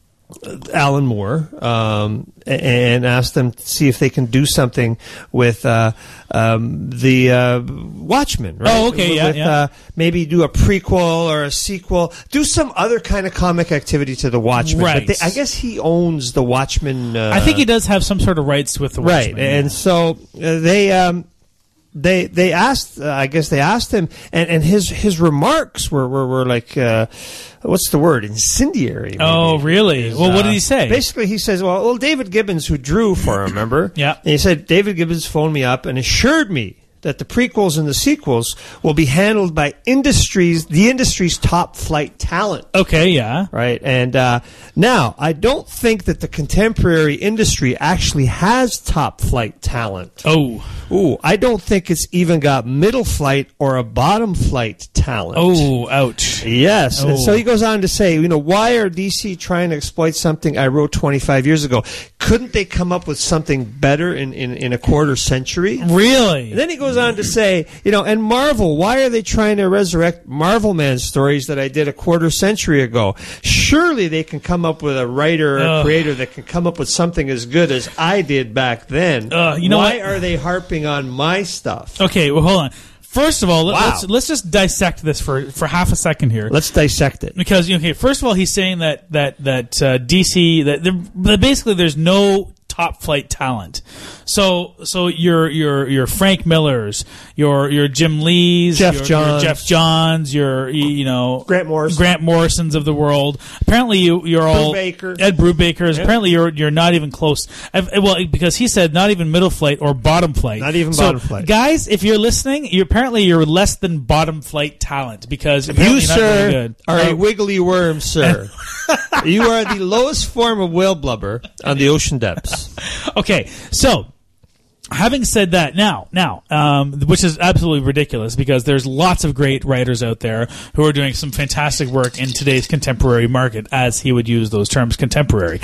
Alan Moore um, and asked them to see if they can do something with uh, um, the uh, Watchmen. Right? Oh, okay, with, yeah, with, yeah. Uh, maybe do a prequel or a sequel. Do some other kind of comic activity to the Watchmen. Right. But they, I guess he owns the Watchmen. Uh, I think he does have some sort of rights with the right, Watchmen, and yeah. so uh, they. Um, They they asked uh, I guess they asked him and, and his his remarks were were, were like uh, what's the word incendiary. Oh, maybe. really? Is, Well, what uh, did he say? Basically, he says, well, well, David Gibbons, who drew for him, remember? Yeah. And he said David Gibbons phoned me up and assured me that the prequels and the sequels will be handled by industries, the industry's top flight talent. Okay, yeah. Right. And uh, now, I don't think that the contemporary industry actually has top flight talent. Oh. Ooh, I don't think it's even got middle flight or a bottom flight talent. Oh, ouch. Yes. And Oh. so he goes on to say, you know, why are D C trying to exploit something I wrote twenty-five years ago? Couldn't they come up with something better in, in, in a quarter century? Really? And then he goes on to say, you know, and Marvel, why are they trying to resurrect Marvel Man stories that I did a quarter century ago? Surely they can come up with a writer or Ugh. creator that can come up with something as good as I did back then. Uh, you know why what? are they harping on my stuff? Okay, well, hold on. First of all, let- Wow. let's let's just dissect this for, for half a second here. Let's dissect it. Because, okay, first of all, he's saying that that that uh, D C that, there- that basically there's no top flight talent. So so your your your Frank Millers, your your Jim Lees, Jeff your, your Johns. Jeff Johns, your you you know Grant Morrison. Grant Morrisons of the world. Apparently you you're all Brubaker. Ed Brubakers. Yeah. Apparently you're you're not even close. I've, well, because he said not even middle flight or bottom flight. Not even So, bottom flight. guys. If you're listening, you apparently you're less than bottom flight talent because You, apparently you're not very sir, good. are a Oh. wiggly worm, sir. You are the lowest form of whale blubber on the ocean depths. Okay, so having said that, now, now, um, which is absolutely ridiculous because there's lots of great writers out there who are doing some fantastic work in today's contemporary market, as he would use those terms, contemporary.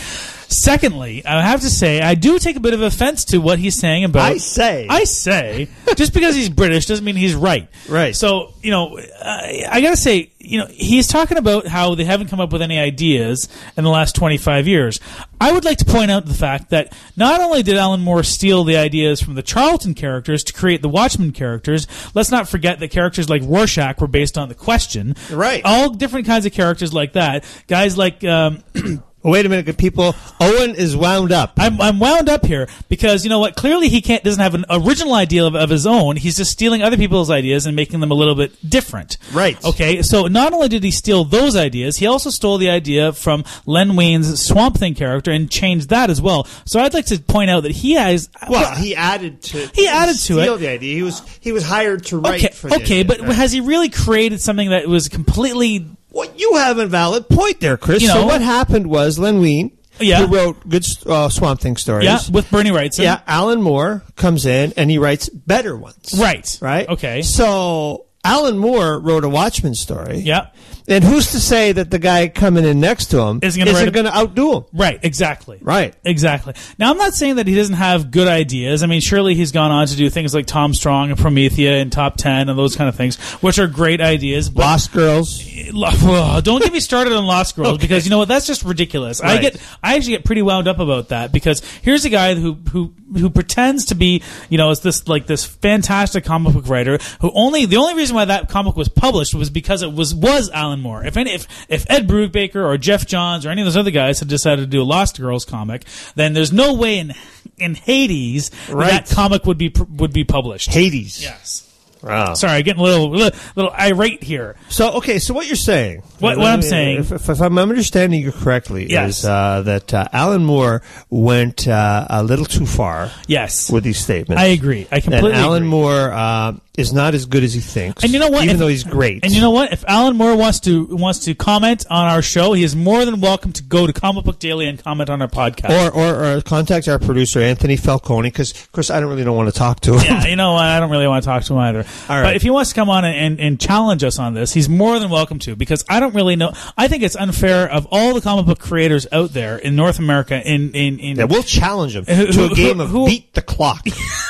Secondly, I have to say I do take a bit of offense to what he's saying about. I say. I say. Just because he's British doesn't mean he's right. Right. So you know, I, I got to say, you know, he's talking about how they haven't come up with any ideas in the last twenty-five years. I would like to point out the fact that not only did Alan Moore steal the ideas from the Charlton characters to create the Watchmen characters, let's not forget that characters like Rorschach were based on The Question. Right. All different kinds of characters like that. Guys like... Um, Oh, wait a minute, good people. Owen is wound up. I'm, I'm wound up here because, you know what, clearly he can't doesn't have an original idea of, of his own. He's just stealing other people's ideas and making them a little bit different. Right. Okay, so not only did he steal those ideas, he also stole the idea from Len Wein's Swamp Thing character and changed that as well. So I'd like to point out that he has... Well, he added to... He added to it. Steal the idea. He was, he was hired to write Okay, for the okay idea, but right? has he really created something that was completely... Well, you have a valid point there, Chris. You so know- what happened was Len Wein, Yeah. who wrote good uh, Swamp Thing stories. Yeah, with Bernie Wrightson. Yeah, Alan Moore comes in and he writes better ones. Right. Right? Okay. So Alan Moore wrote a Watchmen story. Yeah. And who's to say that the guy coming in next to him Isn't gonna write isn't a- going to outdo him? Right, exactly. Right. Exactly. Now, I'm not saying that he doesn't have good ideas. I mean, surely he's gone on to do things like Tom Strong and Promethea and Top Ten and those kind of things, which are great ideas. But Lost Girls. don't get me started on Lost Girls Okay. because you know what? That's just ridiculous. I Right. get, I actually get pretty wound up about that because here's a guy who who who pretends to be, you know, is this like this fantastic comic book writer who only the only reason why that comic was published was because it was was Alan Moore. If any, if if Ed Brubaker or Jeff Johns or any of those other guys had decided to do a Lost Girls comic, then there's no way in in Hades Right. that comic would be would be published. Hades. Yes. Wow. Sorry, getting a little little, little irate here. So, okay, so what you're saying... What- what I'm saying- If, if, if I'm understanding you correctly, Yes. is uh, that uh, Alan Moore went uh, a little too far Yes. with these statements. I agree. I And completely Alan agree. Moore uh, is not as good as he thinks. And you know what? Even If- though he's great. And you know what? If Alan Moore wants to wants to comment on our show, he is more than welcome to go to Comic Book Daily and comment on our podcast. Or, or, or contact our producer, Anthony Falcone, because, of course, I don't really don't want to talk to him. yeah, you know what? I don't really want to talk to him either. All right. But if he wants to come on and, and, and challenge us on this, he's more than welcome to, because I don't really know. I think it's unfair of all the comic book creators out there in North America. In in, in Yeah, we'll challenge him Who- to a who- game of who- beat the clock.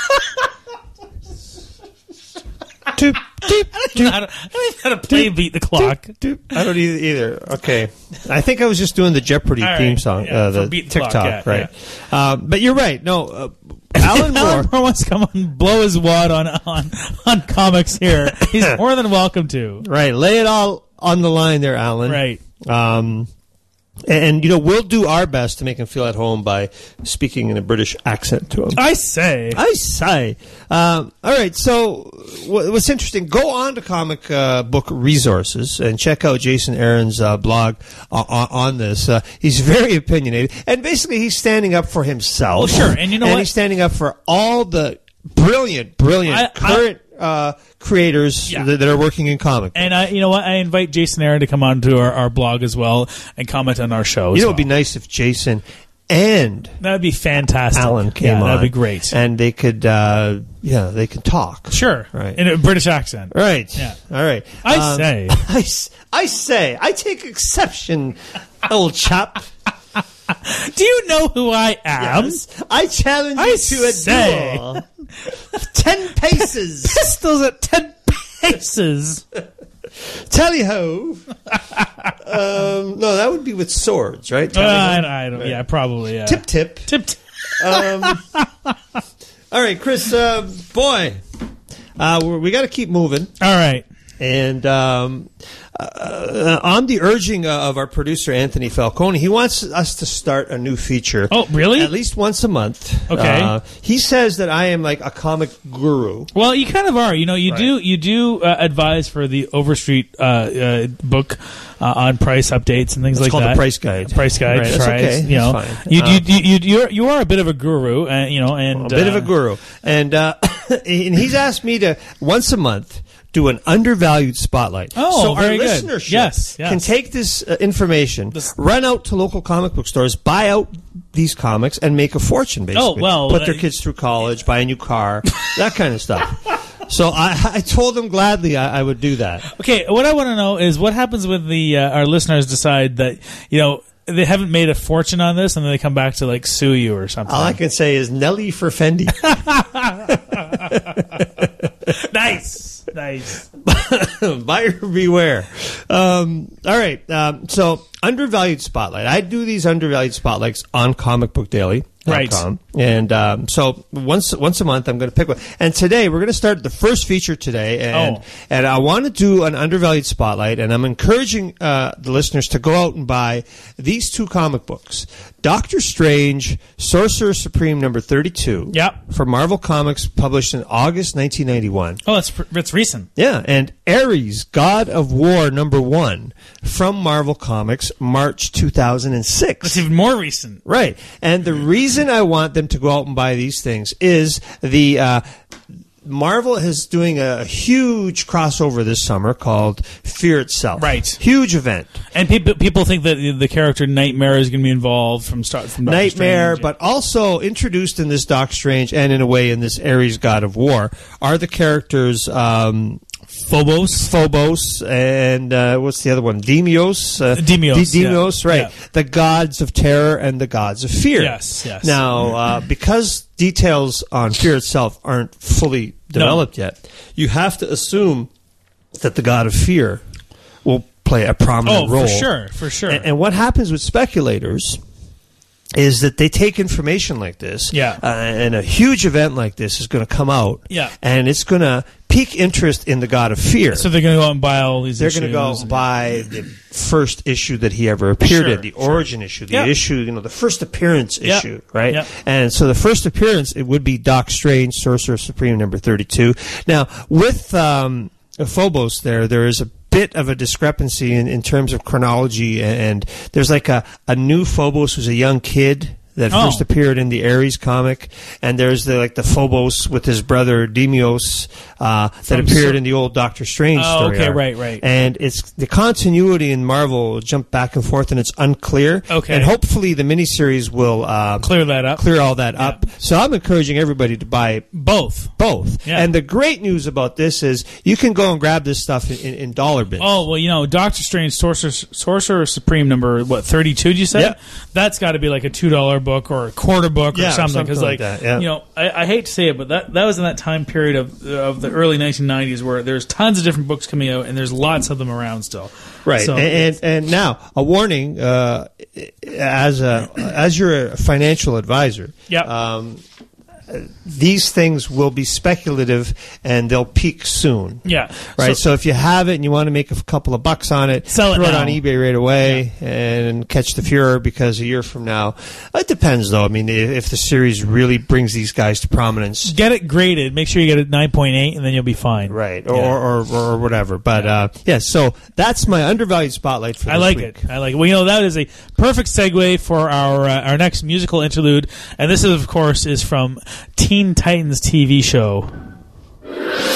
Doop, doop, I don't know how to, I don't even know how to play Beat the Clock. doop. I don't either, either. Okay. I think I was just doing the Jeopardy All right. theme song, Yeah, uh, for the Beat the TikTok, Clock, yeah, right? Um, but you're right. No, uh, Alan Alan Moore. Moore wants to come on and blow his wad on on, on comics here. He's more than welcome to. Right. Lay it all on the line there, Alan. Right. Um, and, and, you know, we'll do our best to make him feel at home by speaking in a British accent to him. I say. I say. Um, all right. So, wh- what's interesting? Go on to Comic uh, Book Resources and check out Jason Aaron's uh, blog on, on this. Uh, he's very opinionated, and basically, he's standing up for himself. Well, sure, and you know and what? he's standing up for all the brilliant, brilliant I- I- current uh, creators Yeah. that, that are working in comic. And I, you know what? I invite Jason Aaron to come on to our, our blog as well and comment on our show. You as know, well. it'd be nice if Jason and That would be fantastic. Alan came yeah, on. That'd be great. and they could, uh, yeah, they could talk. Sure. Right. In a British accent. Right. Yeah. All right. I say. I, s- I say. I take exception, old chap. Do you know who I am? Yes. I challenge I you to a say. duel. Ten paces. Pistols at ten paces. Tally ho. um, no, that would be with swords, right? Uh, I, I don't. Yeah, probably. Yeah. Tip tip. Tip. tip. Um, all right, Chris. Uh, boy, uh, we're, we got to keep moving. All right. And um, uh, on the urging of our producer, Anthony Falcone, he wants us to start a new feature. Oh, really? At least once a month. Okay. Uh, he says that I am like a comic guru. Well, you kind of are. You know, you Right. do you do uh, advise for the Overstreet uh, uh, book uh, on price updates and things It's like called that. the Price Guide. Price guide. Right, that's right. okay. You know, That's fine. you, Um, you, you, you're you are a bit of a guru. Uh, you know, and A bit of uh, a guru. And, uh, and he's asked me to, once a month, do an undervalued spotlight. Oh, so very our good. listenership Yes, yes. can take this uh, information, This- run out to local comic book stores, buy out these comics and make a fortune, basically. Oh, well, Put their uh, kids through college, buy a new car, that kind of stuff. So I, I told them gladly I, I would do that. Okay, what I want to know is what happens when the uh, our listeners decide that, you know, they haven't made a fortune on this and then they come back to, like, sue you or something. All I can say is Nelly for Fendi. Nice. Nice. Buyer beware. Um, all right. Um, so undervalued spotlight. I do these undervalued spotlights on Comic Book Daily. Right. And um, so once once a month, I'm going to pick one. And today, we're going to start the first feature today. And, Oh. and I want to do an undervalued spotlight. And I'm encouraging uh, the listeners to go out and buy these two comic books. Doctor Strange, Sorcerer Supreme number thirty-two. Yep. From Marvel Comics, published in August nineteen ninety-one. Oh, it's it's recent. Yeah, and Ares, God of War number one from Marvel Comics, March two thousand six. It's even more recent. Right. And the reason I want them to go out and buy these things is the uh, Marvel is doing a huge crossover this summer called Fear Itself. Right. Huge event. And people people think that the character Nightmare is going to be involved from start from Doctor Nightmare, Strange. but also introduced in this Doc Strange and in a way in this Ares God of War are the characters um, Phobos. Phobos and uh, what's the other one? Demios. Uh, Demios, D- Demios, yeah. right. Yeah. The gods of terror and the gods of fear. Yes, yes. Now, uh, because details on Fear Itself aren't fully developed No. yet, you have to assume that the god of fear will play a prominent Oh, role. for sure, for sure. And, and what happens with speculators is that they take information like this, Yeah. uh, and a huge event like this is going to come out, Yeah. and it's going to pique interest in the God of Fear. So they're going to go out and buy all these They're issues. going to go and- buy the first issue that he ever appeared Sure, in, the origin issue, the Yeah. issue, you know, the first appearance Yeah. issue, right? Yeah. And so the first appearance, it would be Doc Strange, Sorcerer Supreme number thirty-two. Now, with um, Phobos there, there is a bit of a discrepancy in, in terms of chronology, and, and there's like a, a new Phobos who's a young kid that Oh. first appeared in the Ares comic, and there's the like the Phobos with his brother Demios uh, that From appeared Sor- in the old Doctor Strange Oh, story. okay, arc. right, right. And it's the continuity in Marvel will jump back and forth, and it's unclear. Okay. And hopefully the miniseries will uh, Clear that up. clear all that up. So I'm encouraging everybody to buy Both. both. Yeah. And the great news about this is you can go and grab this stuff in, in, in dollar bins. Oh, well, you know, Doctor Strange, Sorcerer, Sorcerer Supreme number, what, thirty-two, did you say? Yeah. That's got to be like a two dollar book or a quarter book or Yeah, or something. Because, something like, like that, yeah. you know, I, I hate to say it, but that, that was in that time period of of the early nineteen nineties where there's tons of different books coming out and there's lots of them around still. Right, So, and, and and now a warning: uh, as a as you're a financial advisor, Yeah. um, these things will be speculative and they'll peak soon. yeah. Right, So, so, if you have it and you want to make a couple of bucks on it, Sell it throw it now. on eBay right away and catch the furor, because a year from now, it depends though. I mean, if, if the series really brings these guys to prominence, get it graded. Make sure you get it nine point eight and then you'll be fine. right, or Yeah. or, or, or whatever. But yeah. Uh, yeah, so that's my undervalued spotlight for this I like week. it. I like it. Well, you know, that is a perfect segue for our uh, our next musical interlude, and this is, of course, is from Teen Titans T V show. When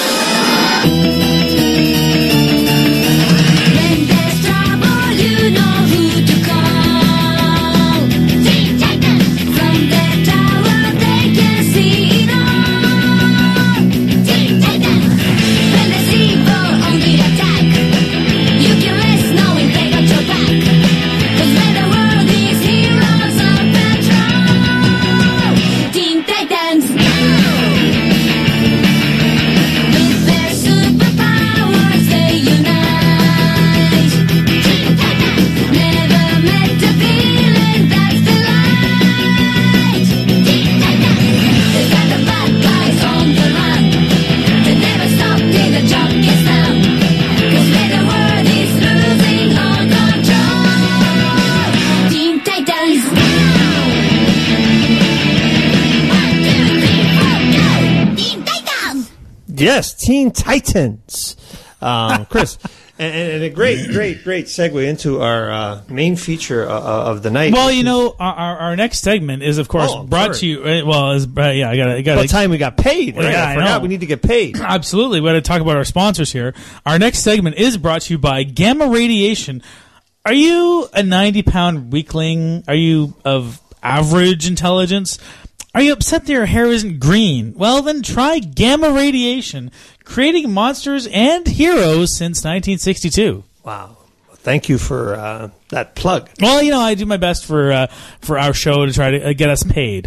there's trouble, you know who to call. Teen Titans. From their tower, they can see it all. Teen Titans. When there's evil on the attack, you can rest knowing they got your back. 'Cause when the world is heroes on patrol, Teen Titans. With their superpowers, they unite. Teen Titans. Never meant to feeling, that's the light. Teen Titans. They got the bad guys on the run. They never stop till the job gets done. 'Cause when the world is losing all control, Teen Titans. One, two, three, four, go! Teen Titans. Yes, Teen Titans. Um, Chris, and, and a great, great, great segue into our uh, main feature uh, of the night. Well, which you is know, our, our, our next segment is, of course, Oh, I'm brought sorry. to you. uh, Well, is uh, yeah, I got to, I got about to. time we got paid. Well, Right? yeah, I I forgot know. we need to get paid. Absolutely, we got to talk about our sponsors here. Our next segment is brought to you by Gamma Radiation. Are you a ninety pound weakling? Are you of average intelligence? Are you upset that your hair isn't green? Well, then try gamma radiation, creating monsters and heroes since nineteen sixty-two. Wow. Thank you for uh, that plug. Well, you know, I do my best for uh, for our show to try to uh, get us paid.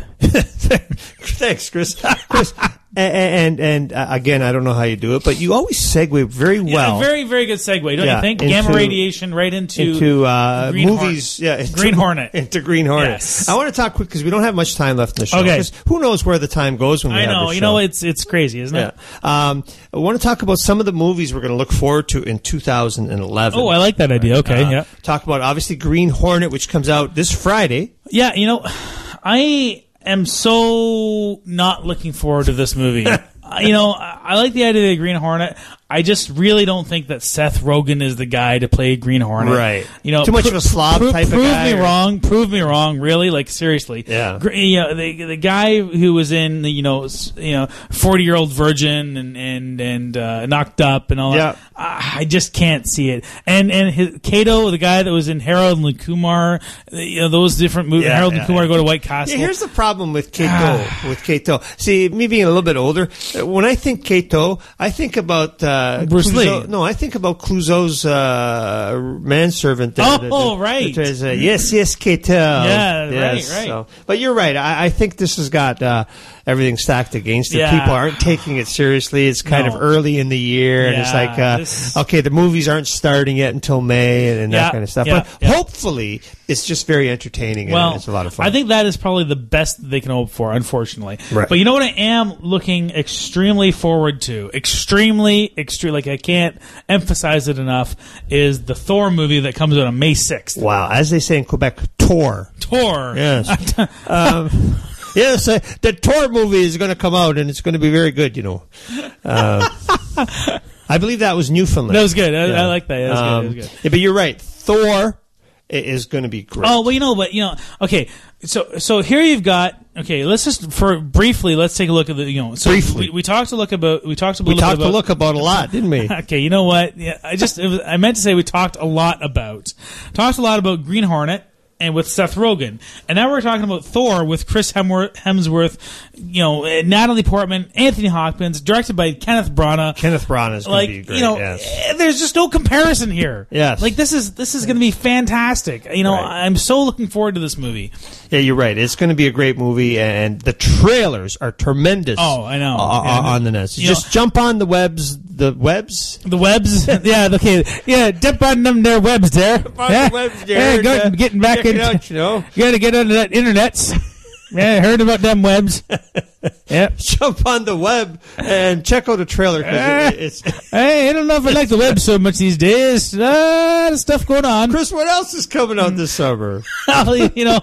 Thanks, Chris. Chris, and and, and uh, again, I don't know how you do it, but you always segue very well. Yeah, very, very good segue, don't Yeah, you think? into- Gamma radiation right into, into uh, Green movies. Hornet. Yeah, into, Green Hornet. Into Green Hornet. Yes. I want to talk quick because we don't have much time left in the show. Okay. 'Cause who knows where the time goes when we I have know, this you show. know, it's it's crazy, isn't Yeah. it? Um, I want to talk about some of the movies we're going to look forward to in two thousand eleven. Oh, I like that idea. Okay, Uh, yeah. Talk about, obviously, Green Hornet, which comes out this Friday. Yeah, you know, I am so not looking forward to this movie. Uh, you know, I, I like the idea of the Green Hornet. I just really don't think that Seth Rogen is the guy to play Green Hornet. Right. You know, Too much of a slob pro- type of prove guy, me or- wrong. Prove me wrong. Really, like seriously. Yeah. Gr- You know, the the guy who was in the, you know s- you know forty year old virgin and and and uh, Knocked Up and all Yeah. that. I I just can't see it. And and his, Kato, the guy that was in Harold and Kumar, you know those different movies. Yeah, Harold yeah, and Kumar yeah. go to White Castle. Yeah, here's the problem with Kato. Ah. with Kato, see, me being a little bit older, uh, when I think Kato, I think about uh, Bruce Clouseau- Lee. No, I think about Clouseau's uh, manservant. there, Oh, the- the- right. that is, uh, yes, yes, Kato. Yeah, yes, right, right. So, but you're right. I, I think this has got uh, everything stacked against it. Yeah. People aren't taking it seriously. It's kind No. of early in the year, and it's Yeah, like, uh, this- okay, the movies aren't starting yet until May, and, and Yeah, that kind of stuff. yeah, but yeah. hopefully, it's just very entertaining, Well, and it's a lot of fun. I think that is probably the best that they can hope for, unfortunately. Right. But you know what I am looking extremely forward to? Extremely, extreme. Like I can't emphasize it enough. Is the Thor movie that comes out on May sixth? Wow, as they say in Quebec, Tor. Thor. Yes. um, yes, uh, the Tor movie is going to come out, and it's going to be very good, you know. Uh, I believe that was Newfoundland. That was good. I, Yeah. I like that. That was good. Um, That was good. Yeah, but you're right. Thor i- is going to be great. Oh well, you know, but you know, okay. So so here you've got. Okay, let's just for briefly. Let's take a look at the. You know, so Briefly. we, we talked to look about. We talked a we little talked bit to about, look about a lot, didn't we? Okay, you know what? Yeah, I just it was, I meant to say we talked a lot about talked a lot about Green Hornet and with Seth Rogen, and now we're talking about Thor with Chris Hemsworth, Hemsworth you know, uh, Natalie Portman, Anthony Hopkins, directed by Kenneth Branagh. Kenneth Branagh is going Like to be great. you know, yes. eh, there's just no comparison here. Yes. like this is this is going to be fantastic. You know, Right. I'm so looking forward to this movie. Yeah, you're right. It's going to be a great movie, and the trailers are tremendous. Oh, I know. uh, Yeah. on the net. So You just know- jump on the webs. The webs. The webs, yeah, okay, yeah, dip on them there webs there. on yeah. the webs there, Yeah, go, uh, getting back check it into, out, you know. you got to get onto that internet. Yeah, I heard about them webs. Yeah. Jump on the web and check out the trailer because it, it's. Hey, I don't know if I like the web so much these days. A lot of stuff going on. Chris, what else is coming out this summer? you know,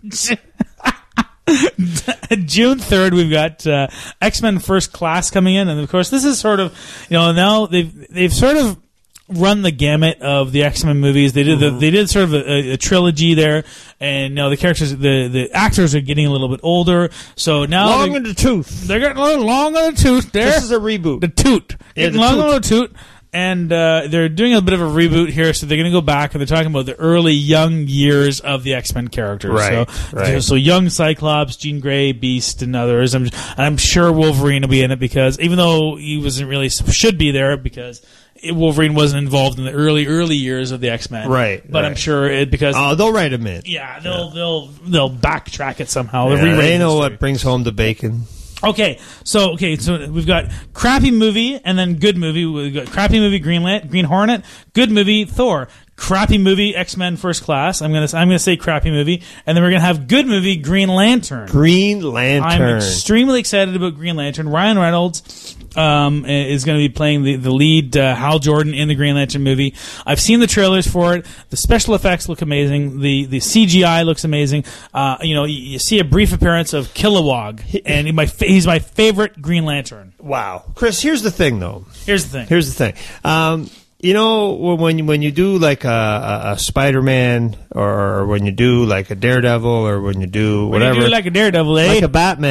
June third, we've got uh, X-Men First Class coming in, and of course, this is sort of, you know, now they've they've sort of run the gamut of the X-Men movies. They did the, they did sort of a, a trilogy there, and now the characters, the the actors are getting a little bit older, so now Long they're, in the tooth. they're getting a little long on the tooth there. This is a reboot. The toot. Yeah, Getting the long toot. on the toot. And uh, they're doing a bit of a reboot here, so they're going to go back and they're talking about the early young years of the X-Men characters. Right, so, right. so young Cyclops, Jean Grey, Beast, and others. I'm, I'm sure Wolverine will be in it because even though he wasn't really should be there because it, Wolverine wasn't involved in the early early years of the X-Men. Right, but right. I'm sure it because Oh, they'll write him in. yeah they'll they'll they'll backtrack it somehow. They'll Yeah, rewrite they know history. what brings home the bacon. Okay, so okay, so we've got crappy movie and then good movie. We've got crappy movie Green Lan- Green Hornet, good movie Thor, crappy movie X-Men First Class. I'm gonna I'm gonna say crappy movie, and then we're gonna have good movie Green Lantern. Green I'm Lantern. extremely excited about Green Lantern. Ryan Reynolds um, is going to be playing the, the lead uh, Hal Jordan in the Green Lantern movie. I've seen the trailers for it. The special effects look amazing. The the C G I looks amazing. Uh, you know, you, you see a brief appearance of Kilowog, and he, my fa- he's my favorite Green Lantern. Wow. Chris, here's the thing, though. Here's the thing. Here's the thing. Um, you know, when you, when you do like a, a, a Spider-Man or when you do like a Daredevil or when you do What do you whatever, do like a Daredevil, eh? like a Batman,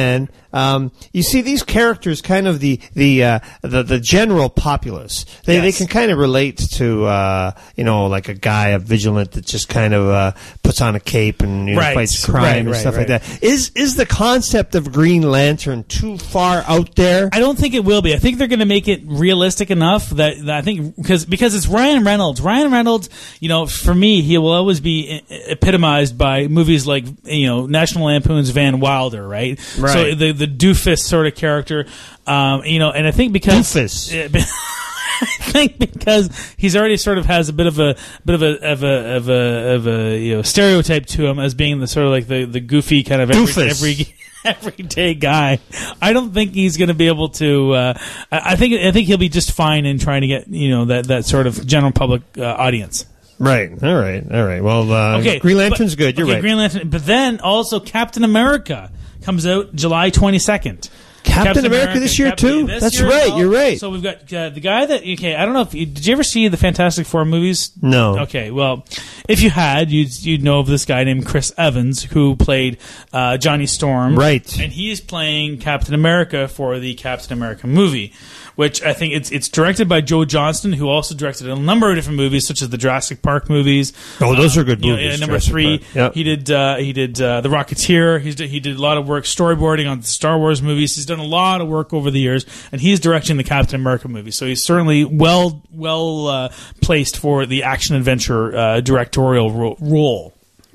um, you see these characters, kind of the the uh, the, the general populace. They Yes. they can kind of relate to uh, you know, like a guy, a vigilant that just kind of uh, puts on a cape and you know, Right. fights crime Right, and right, stuff right. like that. Is is the concept of Green Lantern too far out there? I don't think it will be. I think they're going to make it realistic enough that, that I think because because it's Ryan Reynolds. Ryan Reynolds, you know, for me, he will always be e- epitomized by movies like, you know, National Lampoon's Van Wilder, right? Right. So the the doofus sort of character, um, you know, and I think because Doofus. I think because he's already sort of has a bit of a bit of a of a of a, of a you know stereotype to him as being the sort of like the, the goofy kind of every, Doofus. every everyday guy. I don't think he's going to be able to. Uh, I I think I think he'll be just fine in trying to get you know that, that sort of general public uh, audience. Right. All right. All right. Well, uh, Okay, Green Lantern's but- good. You're okay, right. Green Lantern, but then also Captain America comes out July twenty-second. Captain America this year, too? this That's year as right, well. you're right. So we've got uh, the guy that okay. I don't know if you, did you ever see the Fantastic Four movies? No. Okay, well, if you had, you'd you'd know of this guy named Chris Evans who played uh, Johnny Storm, Right. And he's playing Captain America for the Captain America movie, which I think it's it's directed by Joe Johnston, who also directed a number of different movies, such as the Jurassic Park movies. Oh, those are good You know, movies, and number Jurassic three, Park. Yep. he did uh, he did uh, the Rocketeer. He's did, he did a lot of work storyboarding on the Star Wars movies. He's done a lot of work over the years, and he's directing the Captain America movie. So he's certainly well well uh, placed for the action adventure uh, directorial ro- role.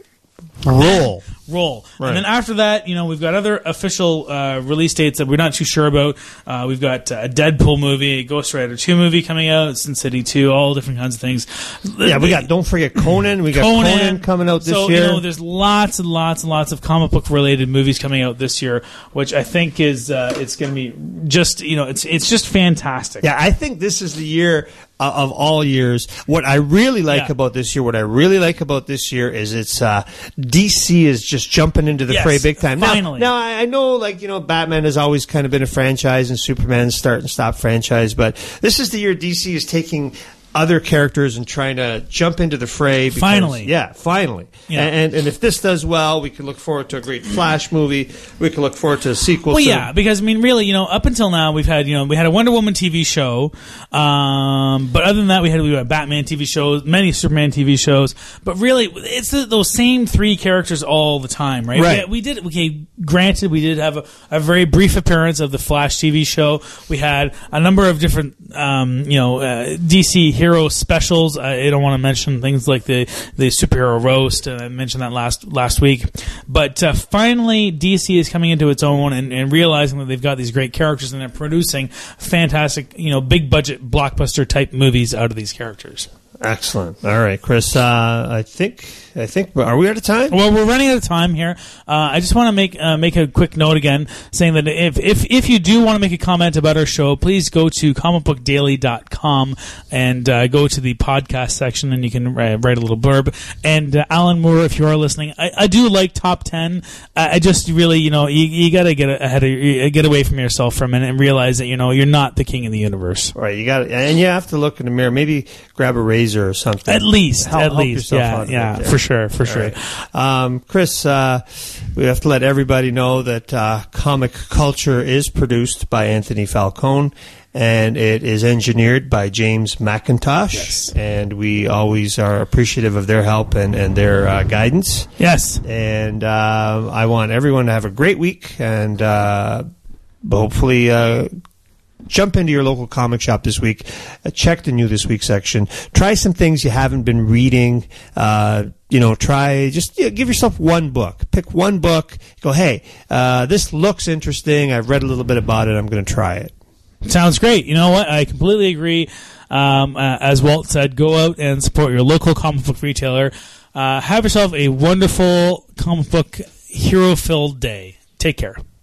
Roll. Role. Right. And then after that, you know, we've got other official uh, release dates that we're not too sure about. Uh, we've got uh, a Deadpool movie, a Ghost Rider two movie coming out, Sin City two, all different kinds of things. Yeah, we got. Don't forget Conan. We got Conan, coming out this so, year. you know, there's lots and lots and lots of comic book related movies coming out this year, which I think is uh, it's going to be just you know it's it's just fantastic. Yeah, I think this is the year uh, of all years. What I really like Yeah. about this year, what I really like about this year is it's uh, D C is just jumping into the Yes, fray big time. Now- finally. Now, I I know, like, you know, Batman has always kind of been a franchise and Superman's start and stop franchise, but this is the year D C is taking other characters and trying to jump into the fray. Because, Finally. Yeah, finally. Yeah. And, and if this does well, we can look forward to a great Flash movie. We can look forward to a sequel Well, to... yeah, because I mean, really, you know, up until now, we've had, you know, we had a Wonder Woman T V show, um, but other than that, we had we had Batman T V shows, many Superman T V shows, but really, it's the, those same three characters all the time, right? Right. We, we did, okay, granted, we did have a, a very brief appearance of the Flash T V show. We had a number of different, um, you know, uh, D C hero specials. I, I don't want to mention things like the the superhero roast, and I mentioned that last last week. But uh, finally, D C is coming into its own and, and realizing that they've got these great characters, and they're producing fantastic, you know, big budget blockbuster type movies out of these characters. Excellent. All right, Chris. Uh, I think. I think. Are we out of time? Well, we're running out of time here. Uh, I just want to make uh, make a quick note again, saying that if, if if you do want to make a comment about our show, please go to comic book daily dot com and uh, go to the podcast section, and you can uh, write a little blurb. And uh, Alan Moore, if you are listening, I, I do like top ten. I, I just really, you know, you, you got to get ahead of, you get away from yourself for a minute and realize that you know you're not the king of the universe. All right, you got, and you have to look in the mirror. Maybe grab a razor or something. At least, Help- at help least, yourself yeah, out a bit yeah, there. for sure, for All sure. right. Um, Chris, uh, we have to let everybody know that uh, Comic Culture is produced by Anthony Falcone, and it is engineered by James McIntosh. Yes. And we always are appreciative of their help and, and their uh, guidance. Yes. And uh, I want everyone to have a great week, and uh, hopefully uh, jump into your local comic shop this week. Uh, check the New This Week section. Try some things you haven't been reading. Uh, you know, try, just you know, give yourself one book. Pick one book. Go, hey, uh, this looks interesting. I've read a little bit about it. I'm going to try it. Sounds great. You know what? I completely agree. Um, uh, as Walt said, go out and support your local comic book retailer. Uh, have yourself a wonderful comic book hero-filled day. Take care.